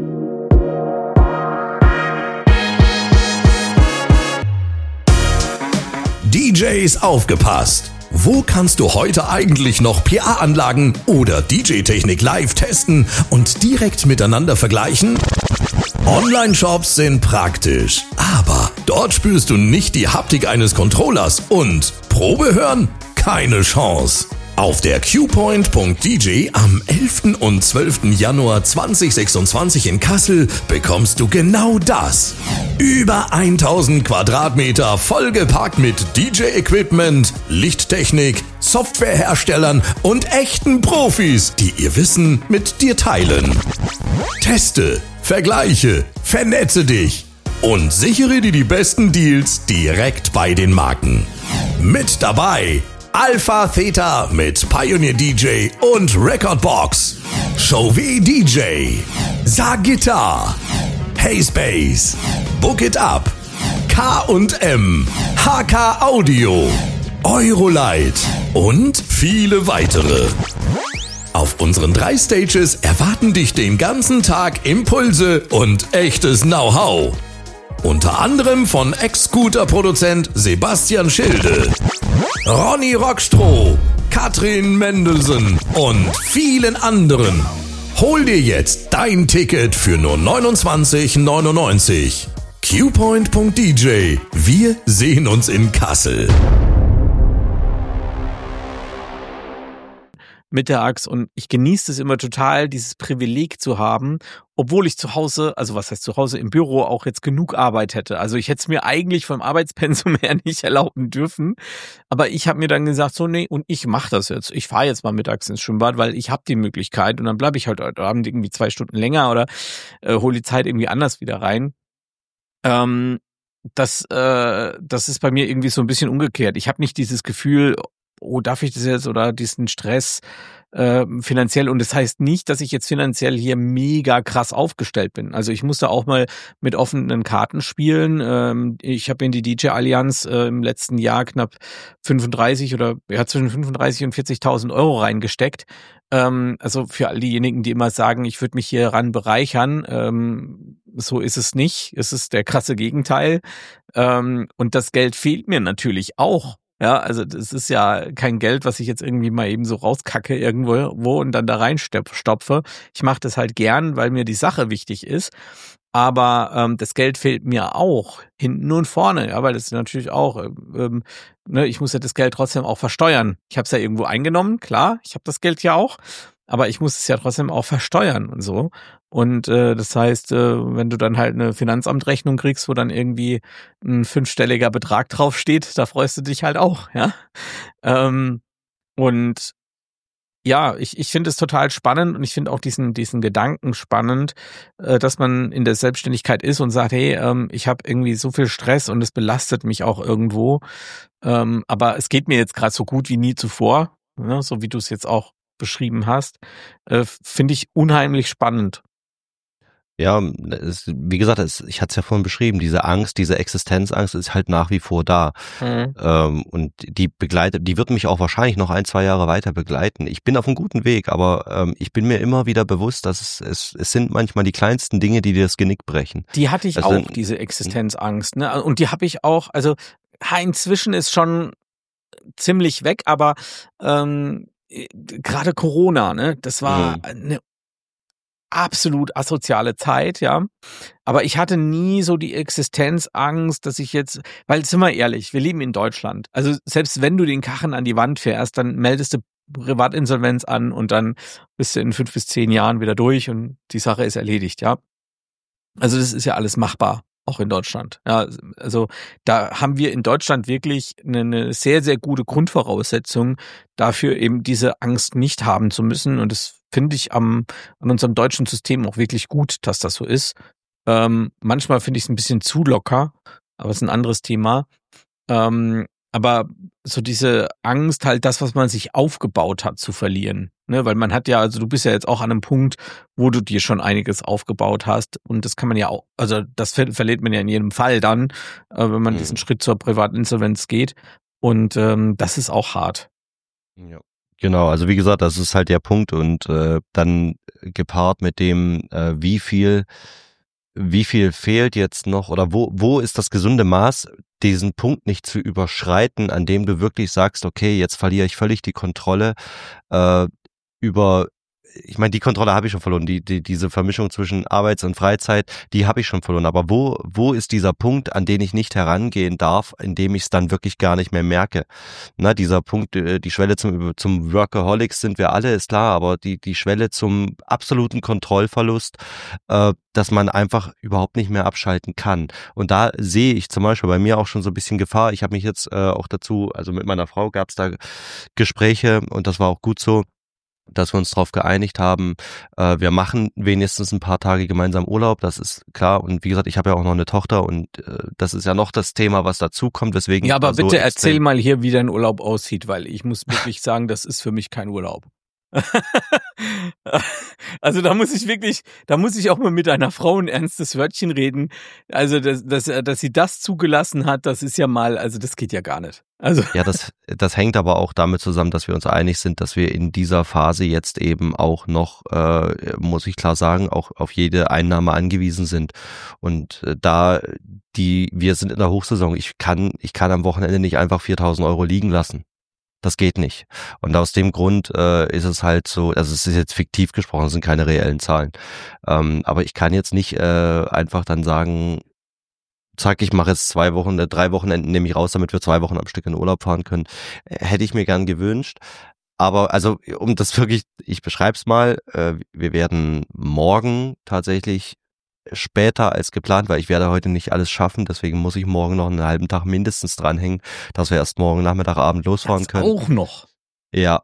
DJs aufgepasst! Wo kannst du heute eigentlich noch PA-Anlagen oder DJ-Technik live testen und direkt miteinander vergleichen? Online-Shops sind praktisch, aber dort spürst du nicht die Haptik eines Controllers und Probe hören? Keine Chance! Auf der QPoint.dj am 11. und 12. Januar 2026 in Kassel bekommst du genau das. Über 1000 Quadratmeter vollgepackt mit DJ-Equipment, Lichttechnik, Softwareherstellern und echten Profis, die ihr Wissen mit dir teilen. Teste, vergleiche, vernetze dich und sichere dir die besten Deals direkt bei den Marken. Mit dabei Alpha Theta mit Pioneer DJ und Recordbox, Chauvet DJ, Sagitar, Hayspace, Book It Up, K&M, HK Audio, Eurolight und viele weitere. Auf unseren 3 Stages erwarten dich den ganzen Tag Impulse und echtes Know-how. Unter anderem von Ex-Scooter-Produzent Sebastian Schilde, Ronny Rockstroh, Katrin Mendelsen und vielen anderen. Hol dir jetzt dein Ticket für nur 29,99. QPoint.dj. Wir sehen uns in Kassel. Mittags und ich genieße es immer total, dieses Privileg zu haben, obwohl ich zu Hause, also was heißt zu Hause, im Büro auch jetzt genug Arbeit hätte. Also ich hätte es mir eigentlich vom Arbeitspensum her nicht erlauben dürfen, aber ich habe mir dann gesagt, so nee, und ich mache das jetzt. Ich fahre jetzt mal mittags ins Schwimmbad, weil ich habe die Möglichkeit und dann bleibe ich halt heute Abend irgendwie 2 Stunden länger oder hole die Zeit irgendwie anders wieder rein. Das ist bei mir irgendwie so ein bisschen umgekehrt. Ich habe nicht dieses Gefühl, oh, darf ich das jetzt oder diesen Stress finanziell, und das heißt nicht, dass ich jetzt finanziell hier mega krass aufgestellt bin. Also ich musste auch mal mit offenen Karten spielen. Ich habe in die DJ-Allianz im letzten Jahr knapp 35 oder ja zwischen 35 und 40.000 Euro reingesteckt. Also für all diejenigen, die immer sagen, ich würde mich hier ran bereichern, so ist es nicht. Es ist der krasse Gegenteil. Und das Geld fehlt mir natürlich auch. Ja, also das ist ja kein Geld, was ich jetzt irgendwie mal eben so rauskacke irgendwo und dann da reinstopfe. Ich mache das halt gern, weil mir die Sache wichtig ist. Aber das Geld fehlt mir auch hinten und vorne, ja, weil das ist natürlich auch, ne, ich muss ja das Geld trotzdem auch versteuern. Ich habe es ja irgendwo eingenommen, klar, ich habe das Geld ja auch, aber ich muss es ja trotzdem auch versteuern und so. Und das heißt, wenn du dann halt eine Finanzamtrechnung kriegst, wo dann irgendwie ein 5-stelliger Betrag draufsteht, da freust du dich halt auch, ja. Und ja, ich finde es total spannend und ich finde auch diesen Gedanken spannend, dass man in der Selbstständigkeit ist und sagt, hey, ich habe irgendwie so viel Stress und es belastet mich auch irgendwo. Aber es geht mir jetzt gerade so gut wie nie zuvor, ne, so wie du es jetzt auch beschrieben hast, finde ich unheimlich spannend. Ja, wie gesagt, ich hatte es ja vorhin beschrieben, diese Angst, diese Existenzangst ist halt nach wie vor da. Mhm. Und die wird mich auch wahrscheinlich noch 1-2 Jahre weiter begleiten. Ich bin auf einem guten Weg, aber ich bin mir immer wieder bewusst, dass es sind manchmal die kleinsten Dinge, die dir das Genick brechen. Die hatte ich auch, diese Existenzangst, ne? Und die habe ich auch, also inzwischen ist schon ziemlich weg, aber gerade Corona, ne, das war eine absolut asoziale Zeit, ja. Aber ich hatte nie so die Existenzangst, dass ich jetzt, weil, sind wir ehrlich, wir leben in Deutschland. Also selbst wenn du den Karren an die Wand fährst, dann meldest du Privatinsolvenz an und dann bist du in 5 bis 10 Jahren wieder durch und die Sache ist erledigt, ja. Also das ist ja alles machbar, auch in Deutschland. Ja, also da haben wir in Deutschland wirklich eine sehr, sehr gute Grundvoraussetzung dafür, eben diese Angst nicht haben zu müssen. Und das finde ich an unserem deutschen System auch wirklich gut, dass das so ist. Manchmal finde ich es ein bisschen zu locker, aber es ist ein anderes Thema. Aber so diese Angst, halt das, was man sich aufgebaut hat, zu verlieren. Ne? Weil man hat ja, also du bist ja jetzt auch an einem Punkt, wo du dir schon einiges aufgebaut hast. Und das kann man ja auch, also das verliert man ja in jedem Fall dann, wenn man diesen Schritt zur Privatinsolvenz geht. Und das ist auch hart. Ja. Genau, also wie gesagt, das ist halt der Punkt. Und dann gepaart mit dem, wie viel fehlt jetzt noch oder wo ist das gesunde Maß, diesen Punkt nicht zu überschreiten, an dem du wirklich sagst, okay, jetzt verliere ich völlig die Kontrolle ich meine, die Kontrolle habe ich schon verloren, diese Vermischung zwischen Arbeits- und Freizeit, die habe ich schon verloren, aber wo ist dieser Punkt, an den ich nicht herangehen darf, in dem ich es dann wirklich gar nicht mehr merke? Na, dieser Punkt, die Schwelle zum Workaholics sind wir alle, ist klar, aber die Schwelle zum absoluten Kontrollverlust, dass man einfach überhaupt nicht mehr abschalten kann. Und da sehe ich zum Beispiel bei mir auch schon so ein bisschen Gefahr. Ich habe mich jetzt auch dazu, also mit meiner Frau gab es da Gespräche und das war auch gut so, dass wir uns darauf geeinigt haben, wir machen wenigstens ein paar Tage gemeinsam Urlaub, das ist klar. Und wie gesagt, ich habe ja auch noch eine Tochter und das ist ja noch das Thema, was dazu kommt. Weswegen ja, aber bitte erzähl mal hier, wie dein Urlaub aussieht, weil ich muss wirklich sagen, das ist für mich kein Urlaub. Also da muss ich auch mal mit einer Frau ein ernstes Wörtchen reden. Also dass sie das zugelassen hat, das ist ja mal, also das geht ja gar nicht. Also ja, das hängt aber auch damit zusammen, dass wir uns einig sind, dass wir in dieser Phase jetzt eben auch noch, muss ich klar sagen, auch auf jede Einnahme angewiesen sind. Und wir sind in der Hochsaison. Ich kann am Wochenende nicht einfach 4.000 Euro liegen lassen. Das geht nicht. Und aus dem Grund ist es halt so, also es ist jetzt fiktiv gesprochen, es sind keine reellen Zahlen. Aber ich kann jetzt nicht einfach dann sagen, zack, ich mache jetzt 3 Wochenenden nehme ich raus, damit wir 2 Wochen am Stück in Urlaub fahren können. Hätte ich mir gern gewünscht. Aber also um das wirklich, ich beschreibe es mal, wir werden morgen tatsächlich später als geplant, weil ich werde heute nicht alles schaffen, deswegen muss ich morgen noch einen halben Tag mindestens dranhängen, dass wir erst morgen Nachmittag, Abend losfahren können. Auch noch? Ja,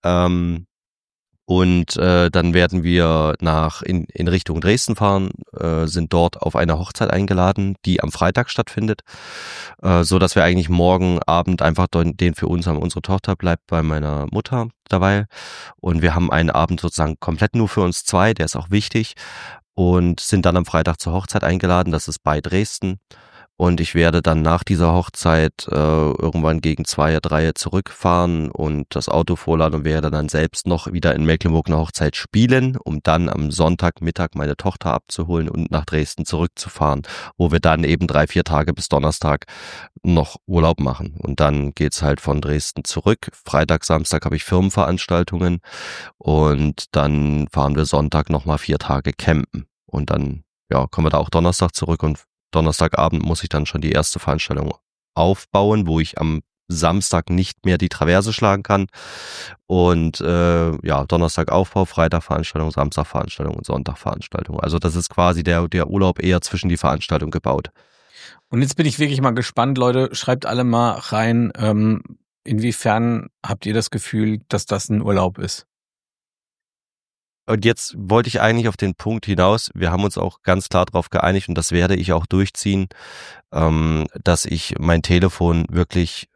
und dann werden wir in Richtung Dresden fahren, sind dort auf eine Hochzeit eingeladen, die am Freitag stattfindet, so dass wir eigentlich morgen Abend einfach den für uns haben. Unsere Tochter bleibt bei meiner Mutter dabei und wir haben einen Abend sozusagen komplett nur für uns 2, der ist auch wichtig. Und sind dann am Freitag zur Hochzeit eingeladen, das ist bei Dresden. Und ich werde dann nach dieser Hochzeit irgendwann gegen 2, 3 zurückfahren und das Auto vorladen und werde dann selbst noch wieder in Mecklenburg eine Hochzeit spielen, um dann am Sonntagmittag meine Tochter abzuholen und nach Dresden zurückzufahren, wo wir dann eben 3, 4 Tage bis Donnerstag noch Urlaub machen. Und dann geht's halt von Dresden zurück. Freitag, Samstag habe ich Firmenveranstaltungen und dann fahren wir Sonntag nochmal 4 Tage campen. Und dann kommen wir da auch Donnerstag zurück und Donnerstagabend muss ich dann schon die erste Veranstaltung aufbauen, wo ich am Samstag nicht mehr die Traverse schlagen kann. Und Donnerstag Aufbau, Freitag Veranstaltung, Samstag Veranstaltung und Sonntag Veranstaltung. Also das ist quasi der Urlaub eher zwischen die Veranstaltung gebaut. Und jetzt bin ich wirklich mal gespannt, Leute, schreibt alle mal rein, inwiefern habt ihr das Gefühl, dass das ein Urlaub ist? Und jetzt wollte ich eigentlich auf den Punkt hinaus, wir haben uns auch ganz klar darauf geeinigt und das werde ich auch durchziehen, dass ich mein Telefon wirklich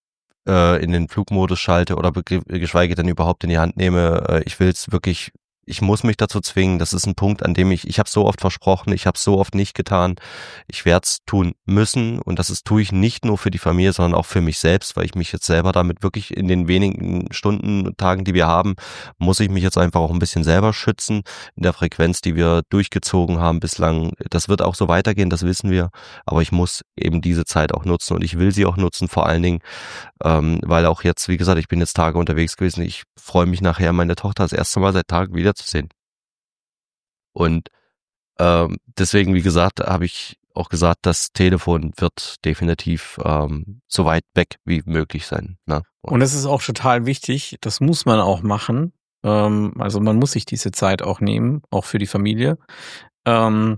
in den Flugmodus schalte oder geschweige denn überhaupt in die Hand nehme. Ich will es wirklich ich muss mich dazu zwingen. Das ist ein Punkt, an dem ich habe so oft versprochen, ich habe so oft nicht getan. Ich werde es tun müssen und tue ich nicht nur für die Familie, sondern auch für mich selbst, weil ich mich jetzt selber damit wirklich in den wenigen Stunden, Tagen, die wir haben, muss ich mich jetzt einfach auch ein bisschen selber schützen in der Frequenz, die wir durchgezogen haben bislang. Das wird auch so weitergehen, das wissen wir, aber ich muss eben diese Zeit auch nutzen und ich will sie auch nutzen, vor allen Dingen, weil auch jetzt, wie gesagt, ich bin jetzt Tage unterwegs gewesen. Ich freue mich nachher, meine Tochter das erste Mal seit Tagen wiederzusehen. Und deswegen, wie gesagt, habe ich auch gesagt, das Telefon wird definitiv so weit weg wie möglich sein. Ne? Und das ist auch total wichtig. Das muss man auch machen. Also man muss sich diese Zeit auch nehmen, auch für die Familie. Und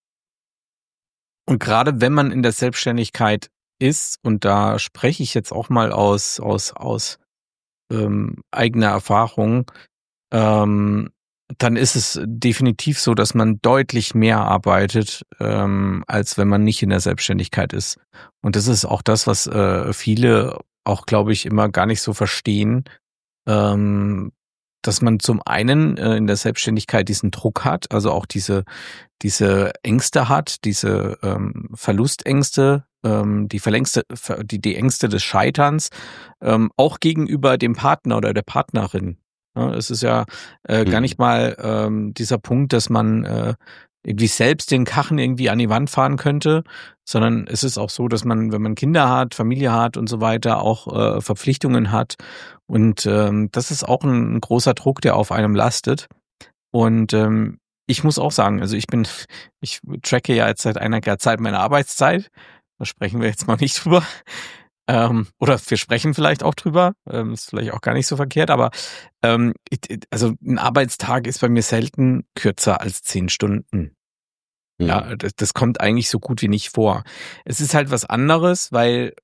gerade wenn man in der Selbstständigkeit ist, und da spreche ich jetzt auch mal aus eigener Erfahrung, dann ist es definitiv so, dass man deutlich mehr arbeitet, als wenn man nicht in der Selbstständigkeit ist. Und das ist auch das, was viele auch, glaube ich, immer gar nicht so verstehen, dass man zum einen in der Selbstständigkeit diesen Druck hat, also auch diese Ängste hat, diese Verlustängste, die Ängste des Scheiterns, auch gegenüber dem Partner oder der Partnerin. Ja, es ist ja gar nicht mal dieser Punkt, dass man irgendwie selbst den Karren irgendwie an die Wand fahren könnte, sondern es ist auch so, dass man, wenn man Kinder hat, Familie hat und so weiter, auch Verpflichtungen hat. Und das ist auch ein großer Druck, der auf einem lastet. Und ich muss auch sagen, also ich tracke ja jetzt seit einiger Zeit meine Arbeitszeit. Da sprechen wir jetzt mal nicht drüber. Oder wir sprechen vielleicht auch drüber, ist vielleicht auch gar nicht so verkehrt, aber also ein Arbeitstag ist bei mir selten kürzer als 10 Stunden. Ja, das kommt eigentlich so gut wie nicht vor. Es ist halt was anderes, weil,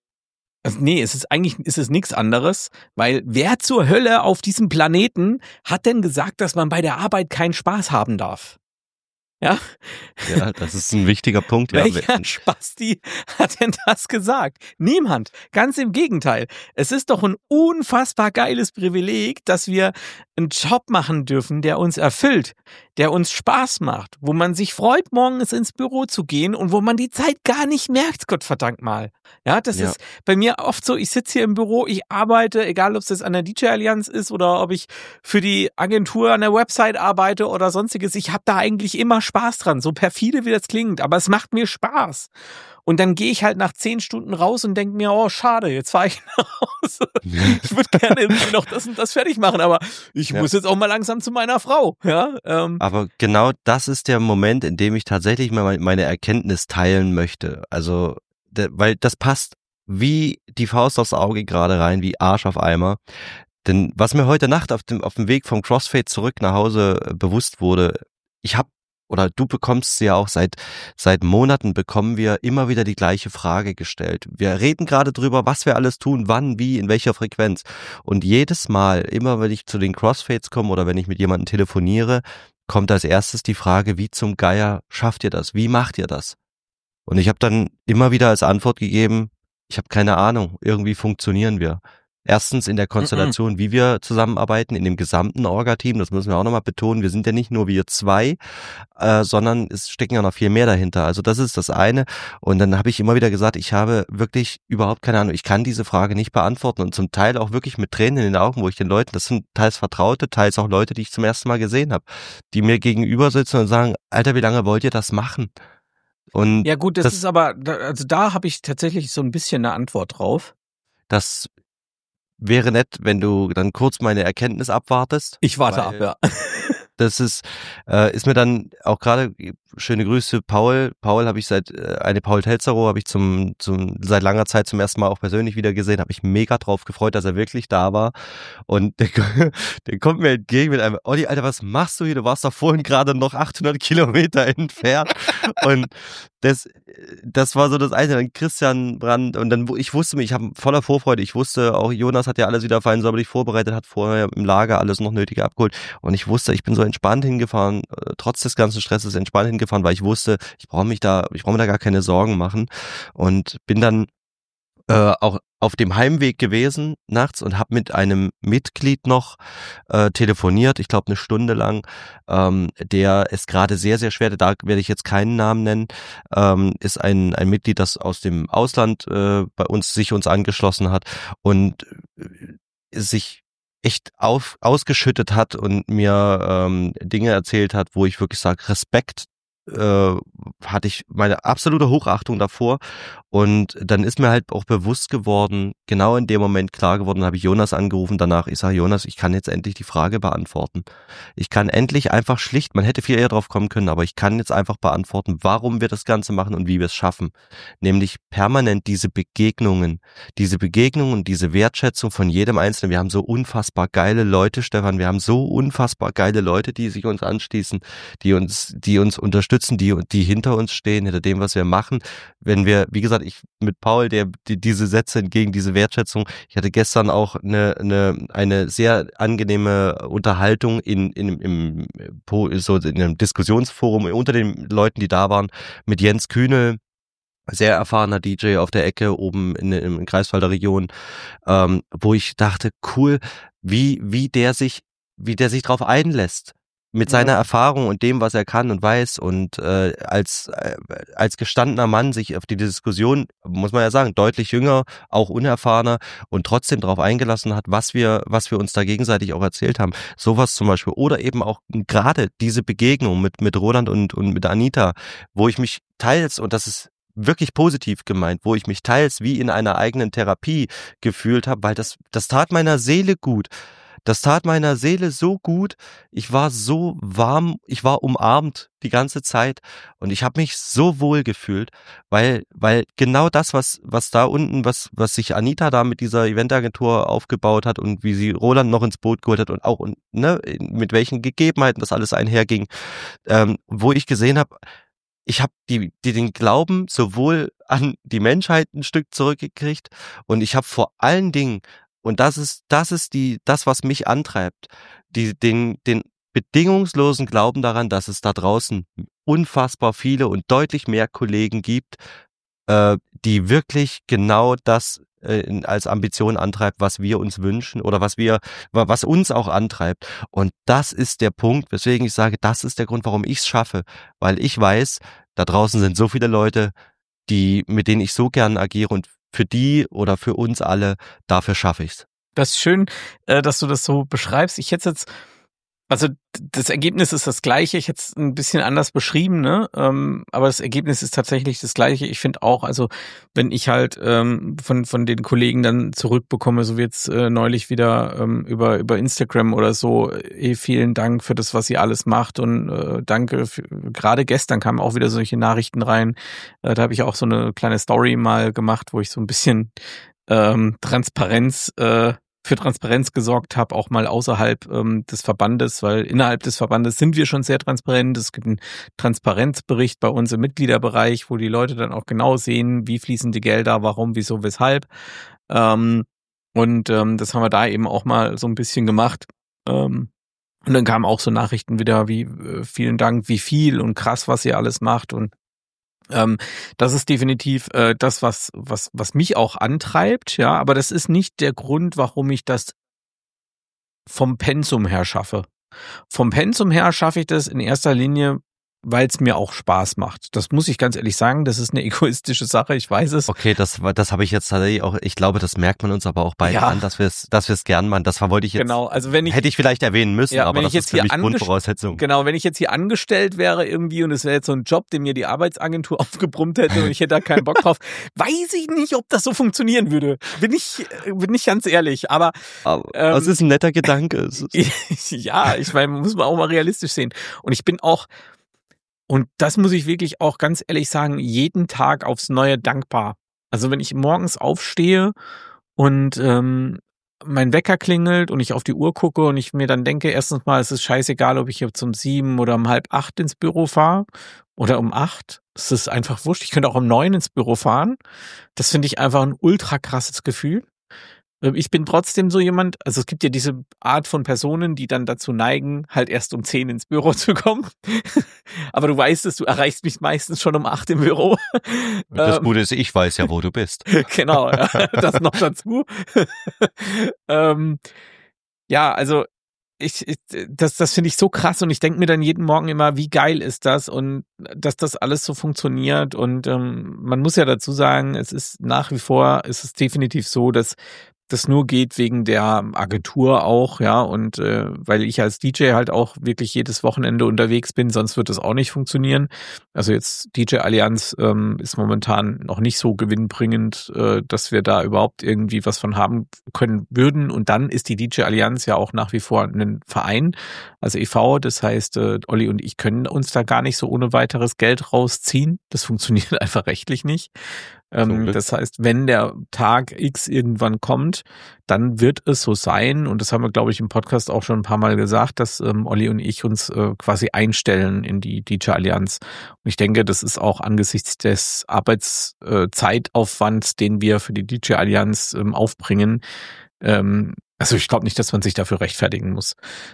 es ist nichts anderes, weil wer zur Hölle auf diesem Planeten hat denn gesagt, dass man bei der Arbeit keinen Spaß haben darf? Ja? Ja, das ist ein wichtiger Punkt. Ja. Welcher Spasti hat denn das gesagt? Niemand. Ganz im Gegenteil. Es ist doch ein unfassbar geiles Privileg, dass wir einen Job machen dürfen, der uns erfüllt, der uns Spaß macht, wo man sich freut, morgens ins Büro zu gehen und wo man die Zeit gar nicht merkt, Gottverdammt mal. Ja, das ist bei mir oft so, ich sitze hier im Büro, ich arbeite, egal ob es das an der DJ-Allianz ist oder ob ich für die Agentur an der Website arbeite oder sonstiges, ich habe da eigentlich immer Spaß dran, so perfide wie das klingt, aber es macht mir Spaß. Und dann gehe ich halt nach 10 Stunden raus und denke mir, oh schade, jetzt fahre ich nach Hause. Ich würde gerne irgendwie noch das und das fertig machen, aber ich muss jetzt auch mal langsam zu meiner Frau. Ja, aber genau das ist der Moment, in dem ich tatsächlich mal meine Erkenntnis teilen möchte. Also, weil das passt wie die Faust aufs Auge gerade rein, wie Arsch auf Eimer. Denn was mir heute Nacht auf dem Weg vom Crossfade zurück nach Hause bewusst wurde, du bekommst sie ja auch seit Monaten bekommen wir immer wieder die gleiche Frage gestellt. Wir reden gerade drüber, was wir alles tun, wann, wie, in welcher Frequenz. Und jedes Mal, immer wenn ich zu den Crossfades komme oder wenn ich mit jemandem telefoniere, kommt als erstes die Frage, wie zum Geier schafft ihr das? Wie macht ihr das? Und ich habe dann immer wieder als Antwort gegeben, ich habe keine Ahnung, irgendwie funktionieren wir. Erstens in der Konstellation, wie wir zusammenarbeiten, in dem gesamten Orga-Team, das müssen wir auch nochmal betonen, wir sind ja nicht nur wir zwei, sondern es stecken ja noch viel mehr dahinter. Also das ist das eine. Und dann habe ich immer wieder gesagt, ich habe wirklich überhaupt keine Ahnung, ich kann diese Frage nicht beantworten und zum Teil auch wirklich mit Tränen in den Augen, wo ich den Leuten, das sind teils Vertraute, teils auch Leute, die ich zum ersten Mal gesehen habe, die mir gegenüber sitzen und sagen, Alter, wie lange wollt ihr das machen? Und ja gut, das ist aber, also da habe ich tatsächlich so ein bisschen eine Antwort drauf. Das wäre nett, wenn du dann kurz meine Erkenntnis abwartest. Ich warte ab, ja. Das ist mir dann auch gerade, schöne Grüße, Paul habe ich Paul Telzerow habe ich seit langer Zeit zum ersten Mal auch persönlich wieder gesehen, habe ich mega drauf gefreut, dass er wirklich da war und der kommt mir entgegen mit einem, Olli, Alter, was machst du hier? Du warst doch vorhin gerade noch 800 Kilometer entfernt und das war so das eine, dann Christian Brandt und dann, ich habe voller Vorfreude, ich wusste auch, Jonas hat ja alles wieder fein säuberlich vorbereitet, hat vorher im Lager alles noch Nötige abgeholt und ich wusste, ich bin so entspannt hingefahren, trotz des ganzen Stresses entspannt hingefahren, weil ich wusste, ich brauche mir da gar keine Sorgen machen und bin dann auch auf dem Heimweg gewesen nachts und habe mit einem Mitglied noch telefoniert, ich glaube 1 Stunde lang, der es gerade sehr, sehr schwer, da werde ich jetzt keinen Namen nennen, ist ein Mitglied, das aus dem Ausland bei uns sich uns angeschlossen hat und sich echt ausgeschüttet hat und mir Dinge erzählt hat, wo ich wirklich sage, Respekt, hatte ich meine absolute Hochachtung davor und dann ist mir halt auch bewusst geworden, genau in dem Moment klar geworden, habe ich Jonas angerufen danach, ich sage, Jonas, ich kann jetzt endlich die Frage beantworten. Ich kann endlich einfach schlicht, man hätte viel eher drauf kommen können, aber ich kann jetzt einfach beantworten, warum wir das Ganze machen und wie wir es schaffen. Nämlich permanent diese Begegnungen und diese Wertschätzung von jedem Einzelnen. Wir haben so unfassbar geile Leute, Stefan, wir haben so unfassbar geile Leute, die sich uns anschließen, die uns unterstützen, die hinter uns stehen, hinter dem, was wir machen. Wenn wir, wie gesagt, ich mit Paul, diese Sätze entgegen, diese Wertschätzung, ich hatte gestern auch eine sehr angenehme Unterhaltung in einem Diskussionsforum unter den Leuten, die da waren, mit Jens Kühnel, sehr erfahrener DJ auf der Ecke oben im Greifswalder Region, wo ich dachte, cool, wie der sich drauf einlässt. Mit seiner Erfahrung und dem, was er kann und weiß und als gestandener Mann sich auf die Diskussion, muss man ja sagen, deutlich jünger, auch unerfahrener und trotzdem darauf eingelassen hat, was wir uns da gegenseitig auch erzählt haben. Sowas zum Beispiel oder eben auch gerade diese Begegnung mit Roland und mit Anita, wo ich mich teils, und das ist wirklich positiv gemeint, wo ich mich teils wie in einer eigenen Therapie gefühlt habe, weil das tat meiner Seele gut. Das tat meiner Seele so gut, ich war so warm, ich war umarmt die ganze Zeit und ich habe mich so wohl gefühlt, weil genau das, was da unten, was sich Anita da mit dieser Eventagentur aufgebaut hat und wie sie Roland noch ins Boot geholt hat und auch mit welchen Gegebenheiten das alles einherging, wo ich gesehen habe, ich habe den Glauben sowohl an die Menschheit ein Stück zurückgekriegt und ich habe vor allen Dingen, und das ist das, was mich antreibt, den bedingungslosen Glauben daran, dass es da draußen unfassbar viele und deutlich mehr Kollegen gibt, die wirklich genau das als Ambition antreibt, was wir uns wünschen oder was uns auch antreibt. Und das ist der Punkt, weswegen ich sage, das ist der Grund, warum ich es schaffe, weil ich weiß, da draußen sind so viele Leute, mit denen ich so gern agiere und für die oder für uns alle, dafür schaffe ich's. Das ist schön, dass du das so beschreibst. Ich hätte jetzt, also das Ergebnis ist das gleiche, ich hätte es ein bisschen anders beschrieben, ne? Aber das Ergebnis ist tatsächlich das gleiche. Ich finde auch, also wenn ich halt von den Kollegen dann zurückbekomme, so wie jetzt neulich wieder über Instagram oder so, vielen Dank für das, was ihr alles macht und danke, gerade gestern kamen auch wieder solche Nachrichten rein, da habe ich auch so eine kleine Story mal gemacht, wo ich so ein bisschen für Transparenz gesorgt habe, auch mal außerhalb des Verbandes, weil innerhalb des Verbandes sind wir schon sehr transparent. Es gibt einen Transparenzbericht bei uns im Mitgliederbereich, wo die Leute dann auch genau sehen, wie fließen die Gelder, warum, wieso, weshalb. Das haben wir da eben auch mal so ein bisschen gemacht. Und dann kamen auch so Nachrichten wieder wie vielen Dank, wie viel und krass, was ihr alles macht und das ist definitiv das, was mich auch antreibt, ja, aber das ist nicht der Grund, warum ich das vom Pensum her schaffe. Vom Pensum her schaffe ich das in erster Linie, weil es mir auch Spaß macht. Das muss ich ganz ehrlich sagen, das ist eine egoistische Sache, ich weiß es. Okay, das habe ich jetzt tatsächlich auch, ich glaube, das merkt man uns aber auch beide an, dass wir es gern machen. Das wollte ich jetzt, genau, also hätte ich vielleicht erwähnen müssen, ja, aber das ist für mich Grundvoraussetzung. Genau, wenn ich jetzt hier angestellt wäre irgendwie und es wäre jetzt so ein Job, den mir die Arbeitsagentur aufgebrummt hätte und ich hätte da keinen Bock drauf, weiß ich nicht, ob das so funktionieren würde. Bin ich ganz ehrlich, aber es ist ein netter Gedanke. Ja, ich meine, muss man auch mal realistisch sehen. Und ich bin auch, und das muss ich wirklich auch ganz ehrlich sagen, jeden Tag aufs Neue dankbar. Also wenn ich morgens aufstehe und mein Wecker klingelt und ich auf die Uhr gucke und ich mir dann denke, erstens mal, es ist scheißegal, ob ich jetzt um 7 oder um 7:30 ins Büro fahre oder um 8. Es ist einfach wurscht. Ich könnte auch um 9 ins Büro fahren. Das finde ich einfach ein ultra krasses Gefühl. Ich bin trotzdem so jemand, also es gibt ja diese Art von Personen, die dann dazu neigen, halt erst um 10 ins Büro zu kommen. Aber du weißt es, du erreichst mich meistens schon um 8 im Büro. Das Gute ist, ich weiß ja, wo du bist. Genau, ja, das noch dazu. Ja, also das finde ich so krass und ich denke mir dann jeden Morgen immer, wie geil ist das und dass das alles so funktioniert und man muss ja dazu sagen, es ist nach wie vor, es ist definitiv so, dass das nur geht wegen der Agentur auch, ja, und weil ich als DJ halt auch wirklich jedes Wochenende unterwegs bin, sonst wird das auch nicht funktionieren. Also jetzt DJ Allianz ist momentan noch nicht so gewinnbringend, dass wir da überhaupt irgendwie was von haben können würden. Und dann ist die DJ Allianz ja auch nach wie vor ein Verein, also e.V., das heißt, Olli und ich können uns da gar nicht so ohne weiteres Geld rausziehen. Das funktioniert einfach rechtlich nicht. Das heißt, wenn der Tag X irgendwann kommt, dann wird es so sein, und das haben wir, glaube ich, im Podcast auch schon ein paar Mal gesagt, dass Olli und ich uns quasi einstellen in die DJ Allianz. Und ich denke, das ist auch angesichts des Arbeitszeitaufwands, den wir für die DJ Allianz aufbringen. Also ich glaube nicht, dass man sich dafür rechtfertigen muss.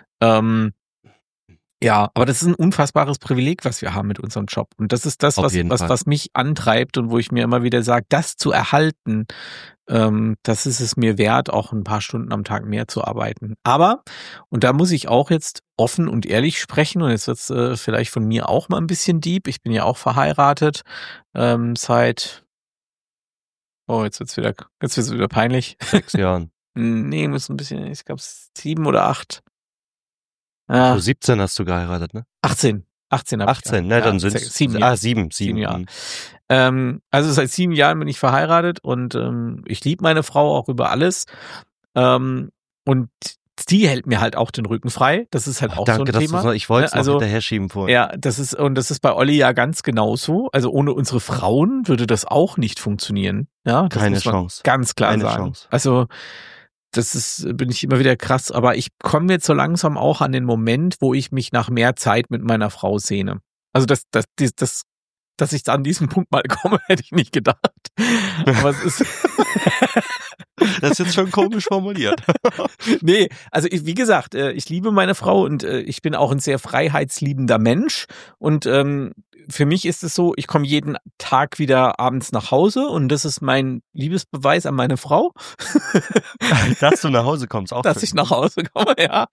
Ja, aber das ist ein unfassbares Privileg, was wir haben mit unserem Job. Und das ist das, was mich antreibt und wo ich mir immer wieder sage, das zu erhalten, das ist es mir wert, auch ein paar Stunden am Tag mehr zu arbeiten. Aber, und da muss ich auch jetzt offen und ehrlich sprechen, und jetzt wird's vielleicht von mir auch mal ein bisschen deep. Ich bin ja auch verheiratet seit, jetzt wird's wieder peinlich. 6 Jahren. Nee, muss ein bisschen, ich glaube 7 oder 8. Ja. So 17 hast du geheiratet, ne? 18 habe ich. Ne, dann sind es 7 Jahre. 7 Jahre. Also seit 7 Jahren bin ich verheiratet und ich liebe meine Frau auch über alles. Und die hält mir halt auch den Rücken frei. Das ist halt auch so ein Thema. Ich wollte es noch hinterher schieben vorhin. Ja, das ist bei Olli ja ganz genauso. Also ohne unsere Frauen würde das auch nicht funktionieren. Ja, das keine muss man Chance. Ganz klar keine sagen. Chance. Also bin ich immer wieder krass, aber ich komme jetzt so langsam auch an den Moment, wo ich mich nach mehr Zeit mit meiner Frau sehne. Also dass ich an diesem Punkt mal komme, hätte ich nicht gedacht. Aber es ist das ist jetzt schon komisch formuliert. Nee, also wie gesagt, ich liebe meine Frau und ich bin auch ein sehr freiheitsliebender Mensch und für mich ist es so, ich komme jeden Tag wieder abends nach Hause und das ist mein Liebesbeweis an meine Frau. Dass du nach Hause kommst, auch. Dass ich nach Hause komme, ja.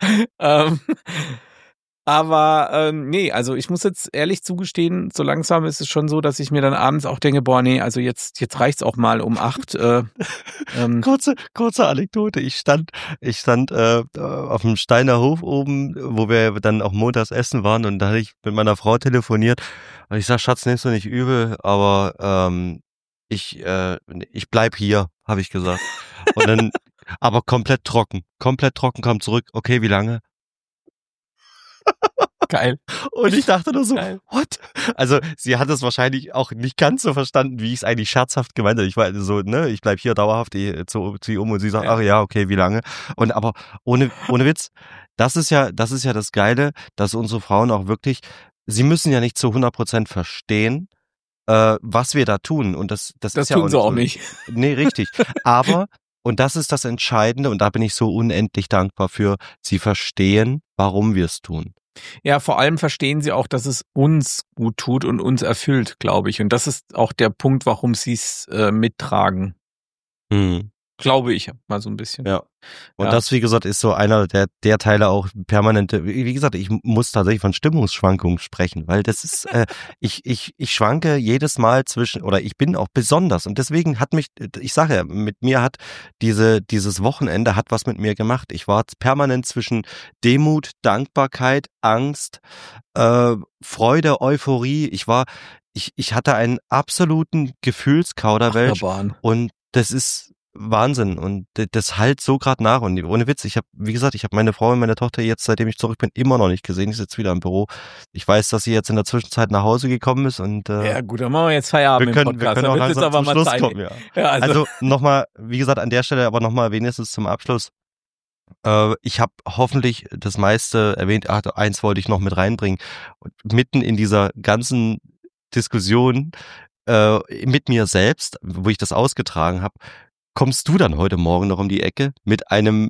Aber nee, also ich muss jetzt ehrlich zugestehen, so langsam ist es schon so, dass ich mir dann abends auch denke, boah, nee, also jetzt reicht's auch mal um 8. Kurze Anekdote. Ich stand auf dem Steiner Hof oben, wo wir dann auch montags essen waren, und da hatte ich mit meiner Frau telefoniert und ich sag, Schatz, nimmst du nicht übel, aber ich bleib hier, habe ich gesagt. Und dann aber komplett trocken kam zurück. Okay, wie lange? Geil. Und ich dachte nur so, Geil. what? Also sie hat es wahrscheinlich auch nicht ganz so verstanden, wie ich es eigentlich scherzhaft gemeint habe. Ich war so, ne, ich bleib hier dauerhaft, zieh um, und sie sagt, ach ja, okay, wie lange? Und aber ohne Witz, das ist ja das Geile, dass unsere Frauen auch wirklich, sie müssen ja nicht zu 100% verstehen, was wir da tun. Und das ist ja tun sie auch nicht. Nee, richtig. Aber, und das ist das Entscheidende, und da bin ich so unendlich dankbar für, sie verstehen, warum wir es tun. Ja, vor allem verstehen sie auch, dass es uns gut tut und uns erfüllt, glaube ich. Und das ist auch der Punkt, warum sie es mittragen. Glaube ich mal so ein bisschen. Ja. Und das, wie gesagt, ist so einer der Teile auch permanente, wie gesagt, ich muss tatsächlich von Stimmungsschwankungen sprechen, weil das ist, ich schwanke jedes Mal oder ich bin auch besonders, und deswegen ich sage ja, mit mir hat dieses Wochenende hat was mit mir gemacht. Ich war permanent zwischen Demut, Dankbarkeit, Angst, Freude, Euphorie. Ich hatte einen absoluten Gefühlskauderwelsch, und das ist Wahnsinn, und das halt so gerade nach, und ohne Witz, ich habe meine Frau und meine Tochter jetzt, seitdem ich zurück bin, immer noch nicht gesehen. Ich sitze wieder im Büro. Ich weiß, dass sie jetzt in der Zwischenzeit nach Hause gekommen ist, und ja gut, dann machen wir jetzt Feierabend im Podcast. Wir können auch langsam zum Schluss kommen, ja. Also nochmal, wie gesagt, an der Stelle aber nochmal wenigstens zum Abschluss. Ich habe hoffentlich das meiste erwähnt. Eins wollte ich noch mit reinbringen. Mitten in dieser ganzen Diskussion mit mir selbst, wo ich das ausgetragen habe, kommst du dann heute Morgen noch um die Ecke mit einem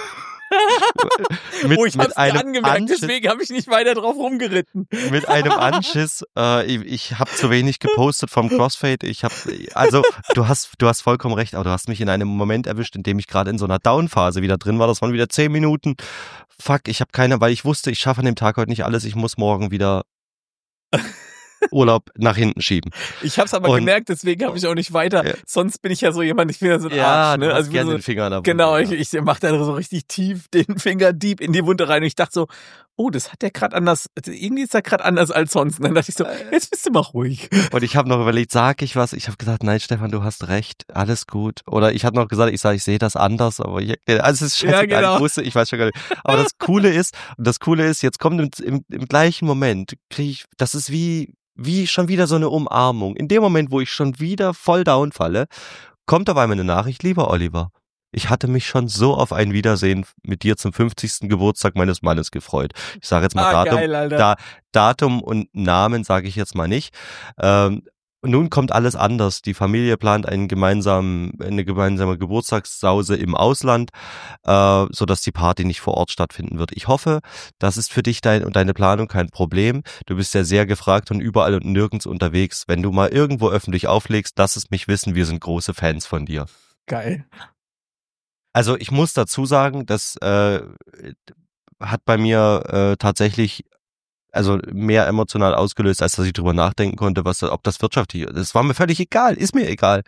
ich hab's dir angemerkt, deswegen habe ich nicht weiter drauf rumgeritten. Mit einem Anschiss, ich habe zu wenig gepostet vom Crossfade. Du hast vollkommen recht, aber du hast mich in einem Moment erwischt, in dem ich gerade in so einer Down-Phase wieder drin war. Das waren wieder 10 Minuten. Fuck, ich habe keine, weil ich wusste, ich schaffe an dem Tag heute nicht alles. Ich muss morgen wieder Urlaub nach hinten schieben. Ich habe es aber gemerkt, deswegen habe ich auch nicht weiter. Ja. Sonst bin ich ja so jemand, ich bin ja so ein Arsch. Ne? Also gerne den Finger in der Wunde. Genau, ich mache da so richtig tief den Finger deep in die Wunde rein und ich dachte so, oh, das hat der gerade anders, irgendwie ist er gerade anders als sonst. Und dann dachte ich so, jetzt bist du mal ruhig. Und ich habe noch überlegt, sag ich was? Ich habe gesagt, nein, Stefan, du hast recht, alles gut. Oder ich hatte noch gesagt, ich sehe das anders, aber es ist scheißegal, ja, genau. Ich weiß schon gar nicht. Aber das Coole ist, jetzt kommt im gleichen Moment, das ist wie schon wieder so eine Umarmung. In dem Moment, wo ich schon wieder voll down falle, kommt auf einmal eine Nachricht, lieber Oliver. Ich hatte mich schon so auf ein Wiedersehen mit dir zum 50. Geburtstag meines Mannes gefreut. Ich sage jetzt mal Datum und Namen sage ich jetzt mal nicht. Nun kommt alles anders. Die Familie plant eine gemeinsame Geburtstagssause im Ausland, sodass die Party nicht vor Ort stattfinden wird. Ich hoffe, das ist für dich und deine Planung kein Problem. Du bist ja sehr gefragt und überall und nirgends unterwegs. Wenn du mal irgendwo öffentlich auflegst, lass es mich wissen. Wir sind große Fans von dir. Geil. Also ich muss dazu sagen, das hat bei mir tatsächlich mehr emotional ausgelöst, als dass ich drüber nachdenken konnte, ob das wirtschaftlich ist. Das war mir völlig egal, ist mir egal.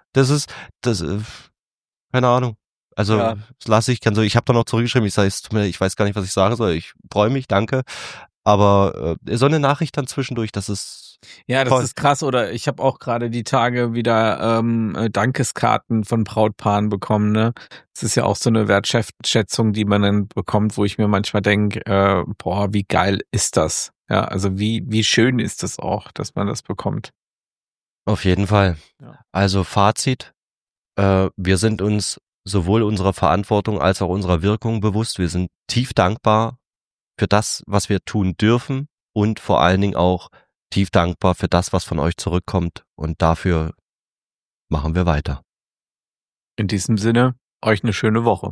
Keine Ahnung. Also das lasse ich, ich habe da noch zurückgeschrieben, ich weiß gar nicht, was ich sagen soll, ich freue mich, danke. Aber so eine Nachricht dann zwischendurch, das ist ja, das ist krass. Oder ich habe auch gerade die Tage wieder Dankeskarten von Brautpaaren bekommen. Ne, das ist ja auch so eine Wertschätzung, die man dann bekommt, wo ich mir manchmal denke, wie geil ist das? Ja, also wie schön ist das auch, dass man das bekommt. Auf jeden Fall. Ja. Also Fazit: Wir sind uns sowohl unserer Verantwortung als auch unserer Wirkung bewusst. Wir sind tief dankbar für das, was wir tun dürfen und vor allen Dingen auch tief dankbar für das, was von euch zurückkommt, und dafür machen wir weiter. In diesem Sinne, euch eine schöne Woche.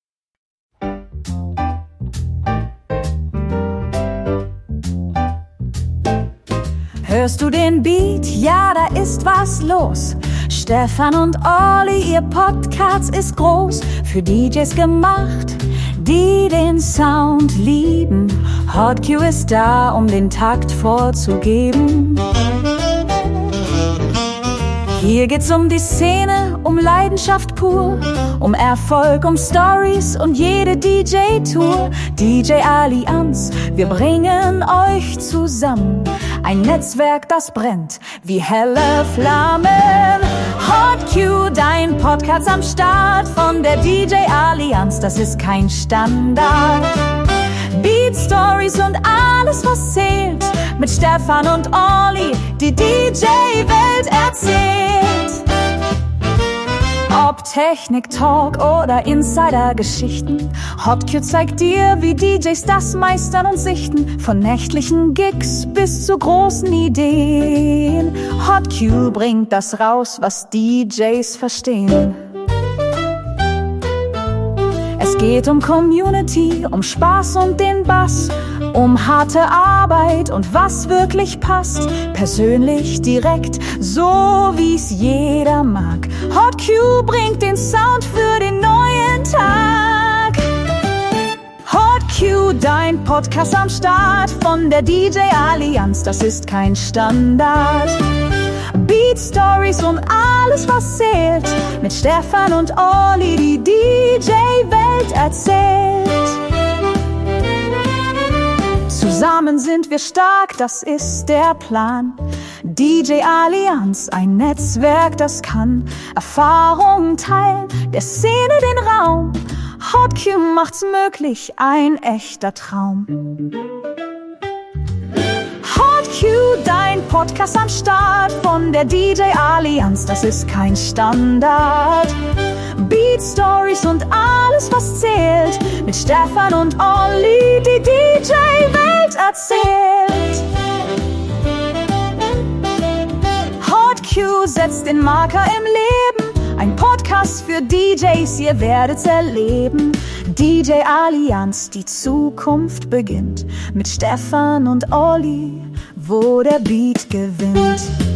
Hörst du den Beat? Ja, da ist was los. Stefan und Olli, ihr Podcast ist groß, für DJs gemacht, die den Sound lieben. Hot Q ist da, um den Takt vorzugeben. Hier geht's um die Szene, um Leidenschaft pur, um Erfolg, um Stories und jede DJ-Tour. DJ Allianz, wir bringen euch zusammen. Ein Netzwerk, das brennt wie helle Flammen. Hot Q, dein Podcast am Start von der DJ Allianz, das ist kein Standard. Beat Stories und alles, was zählt, mit Stefan und Olli, die DJ-Welt erzählt. Ob Technik, Talk oder Insider-Geschichten, Hot Q zeigt dir, wie DJs das meistern und sichten. Von nächtlichen Gigs bis zu großen Ideen. Hot Q bringt das raus, was DJs verstehen. Es geht um Community, um Spaß und den Bass, um harte Arbeit und was wirklich passt. Persönlich, direkt, so wie's jeder mag. Hot Q bringt den Sound für den neuen Tag. Hot Q, dein Podcast am Start von der DJ Allianz, das ist kein Standard. Beat Stories und alles, was zählt, mit Stefan und Olli, die DJ-Welt erzählt. Zusammen sind wir stark, das ist der Plan. DJ Allianz, ein Netzwerk, das kann Erfahrungen teilen, der Szene den Raum. Hot Q macht's möglich, ein echter Traum. Hot Q, dein Podcast am Start von der DJ Allianz, das ist kein Standard. Beat Stories und alles, was zählt, mit Stefan und Olli, die DJ-Welt erzählt. Hot Q setzt den Marker im Leben, Ein Podcast für DJs, ihr werdet's erleben. DJ Allianz, die Zukunft beginnt. Mit Stefan und Olli, wo der Beat gewinnt.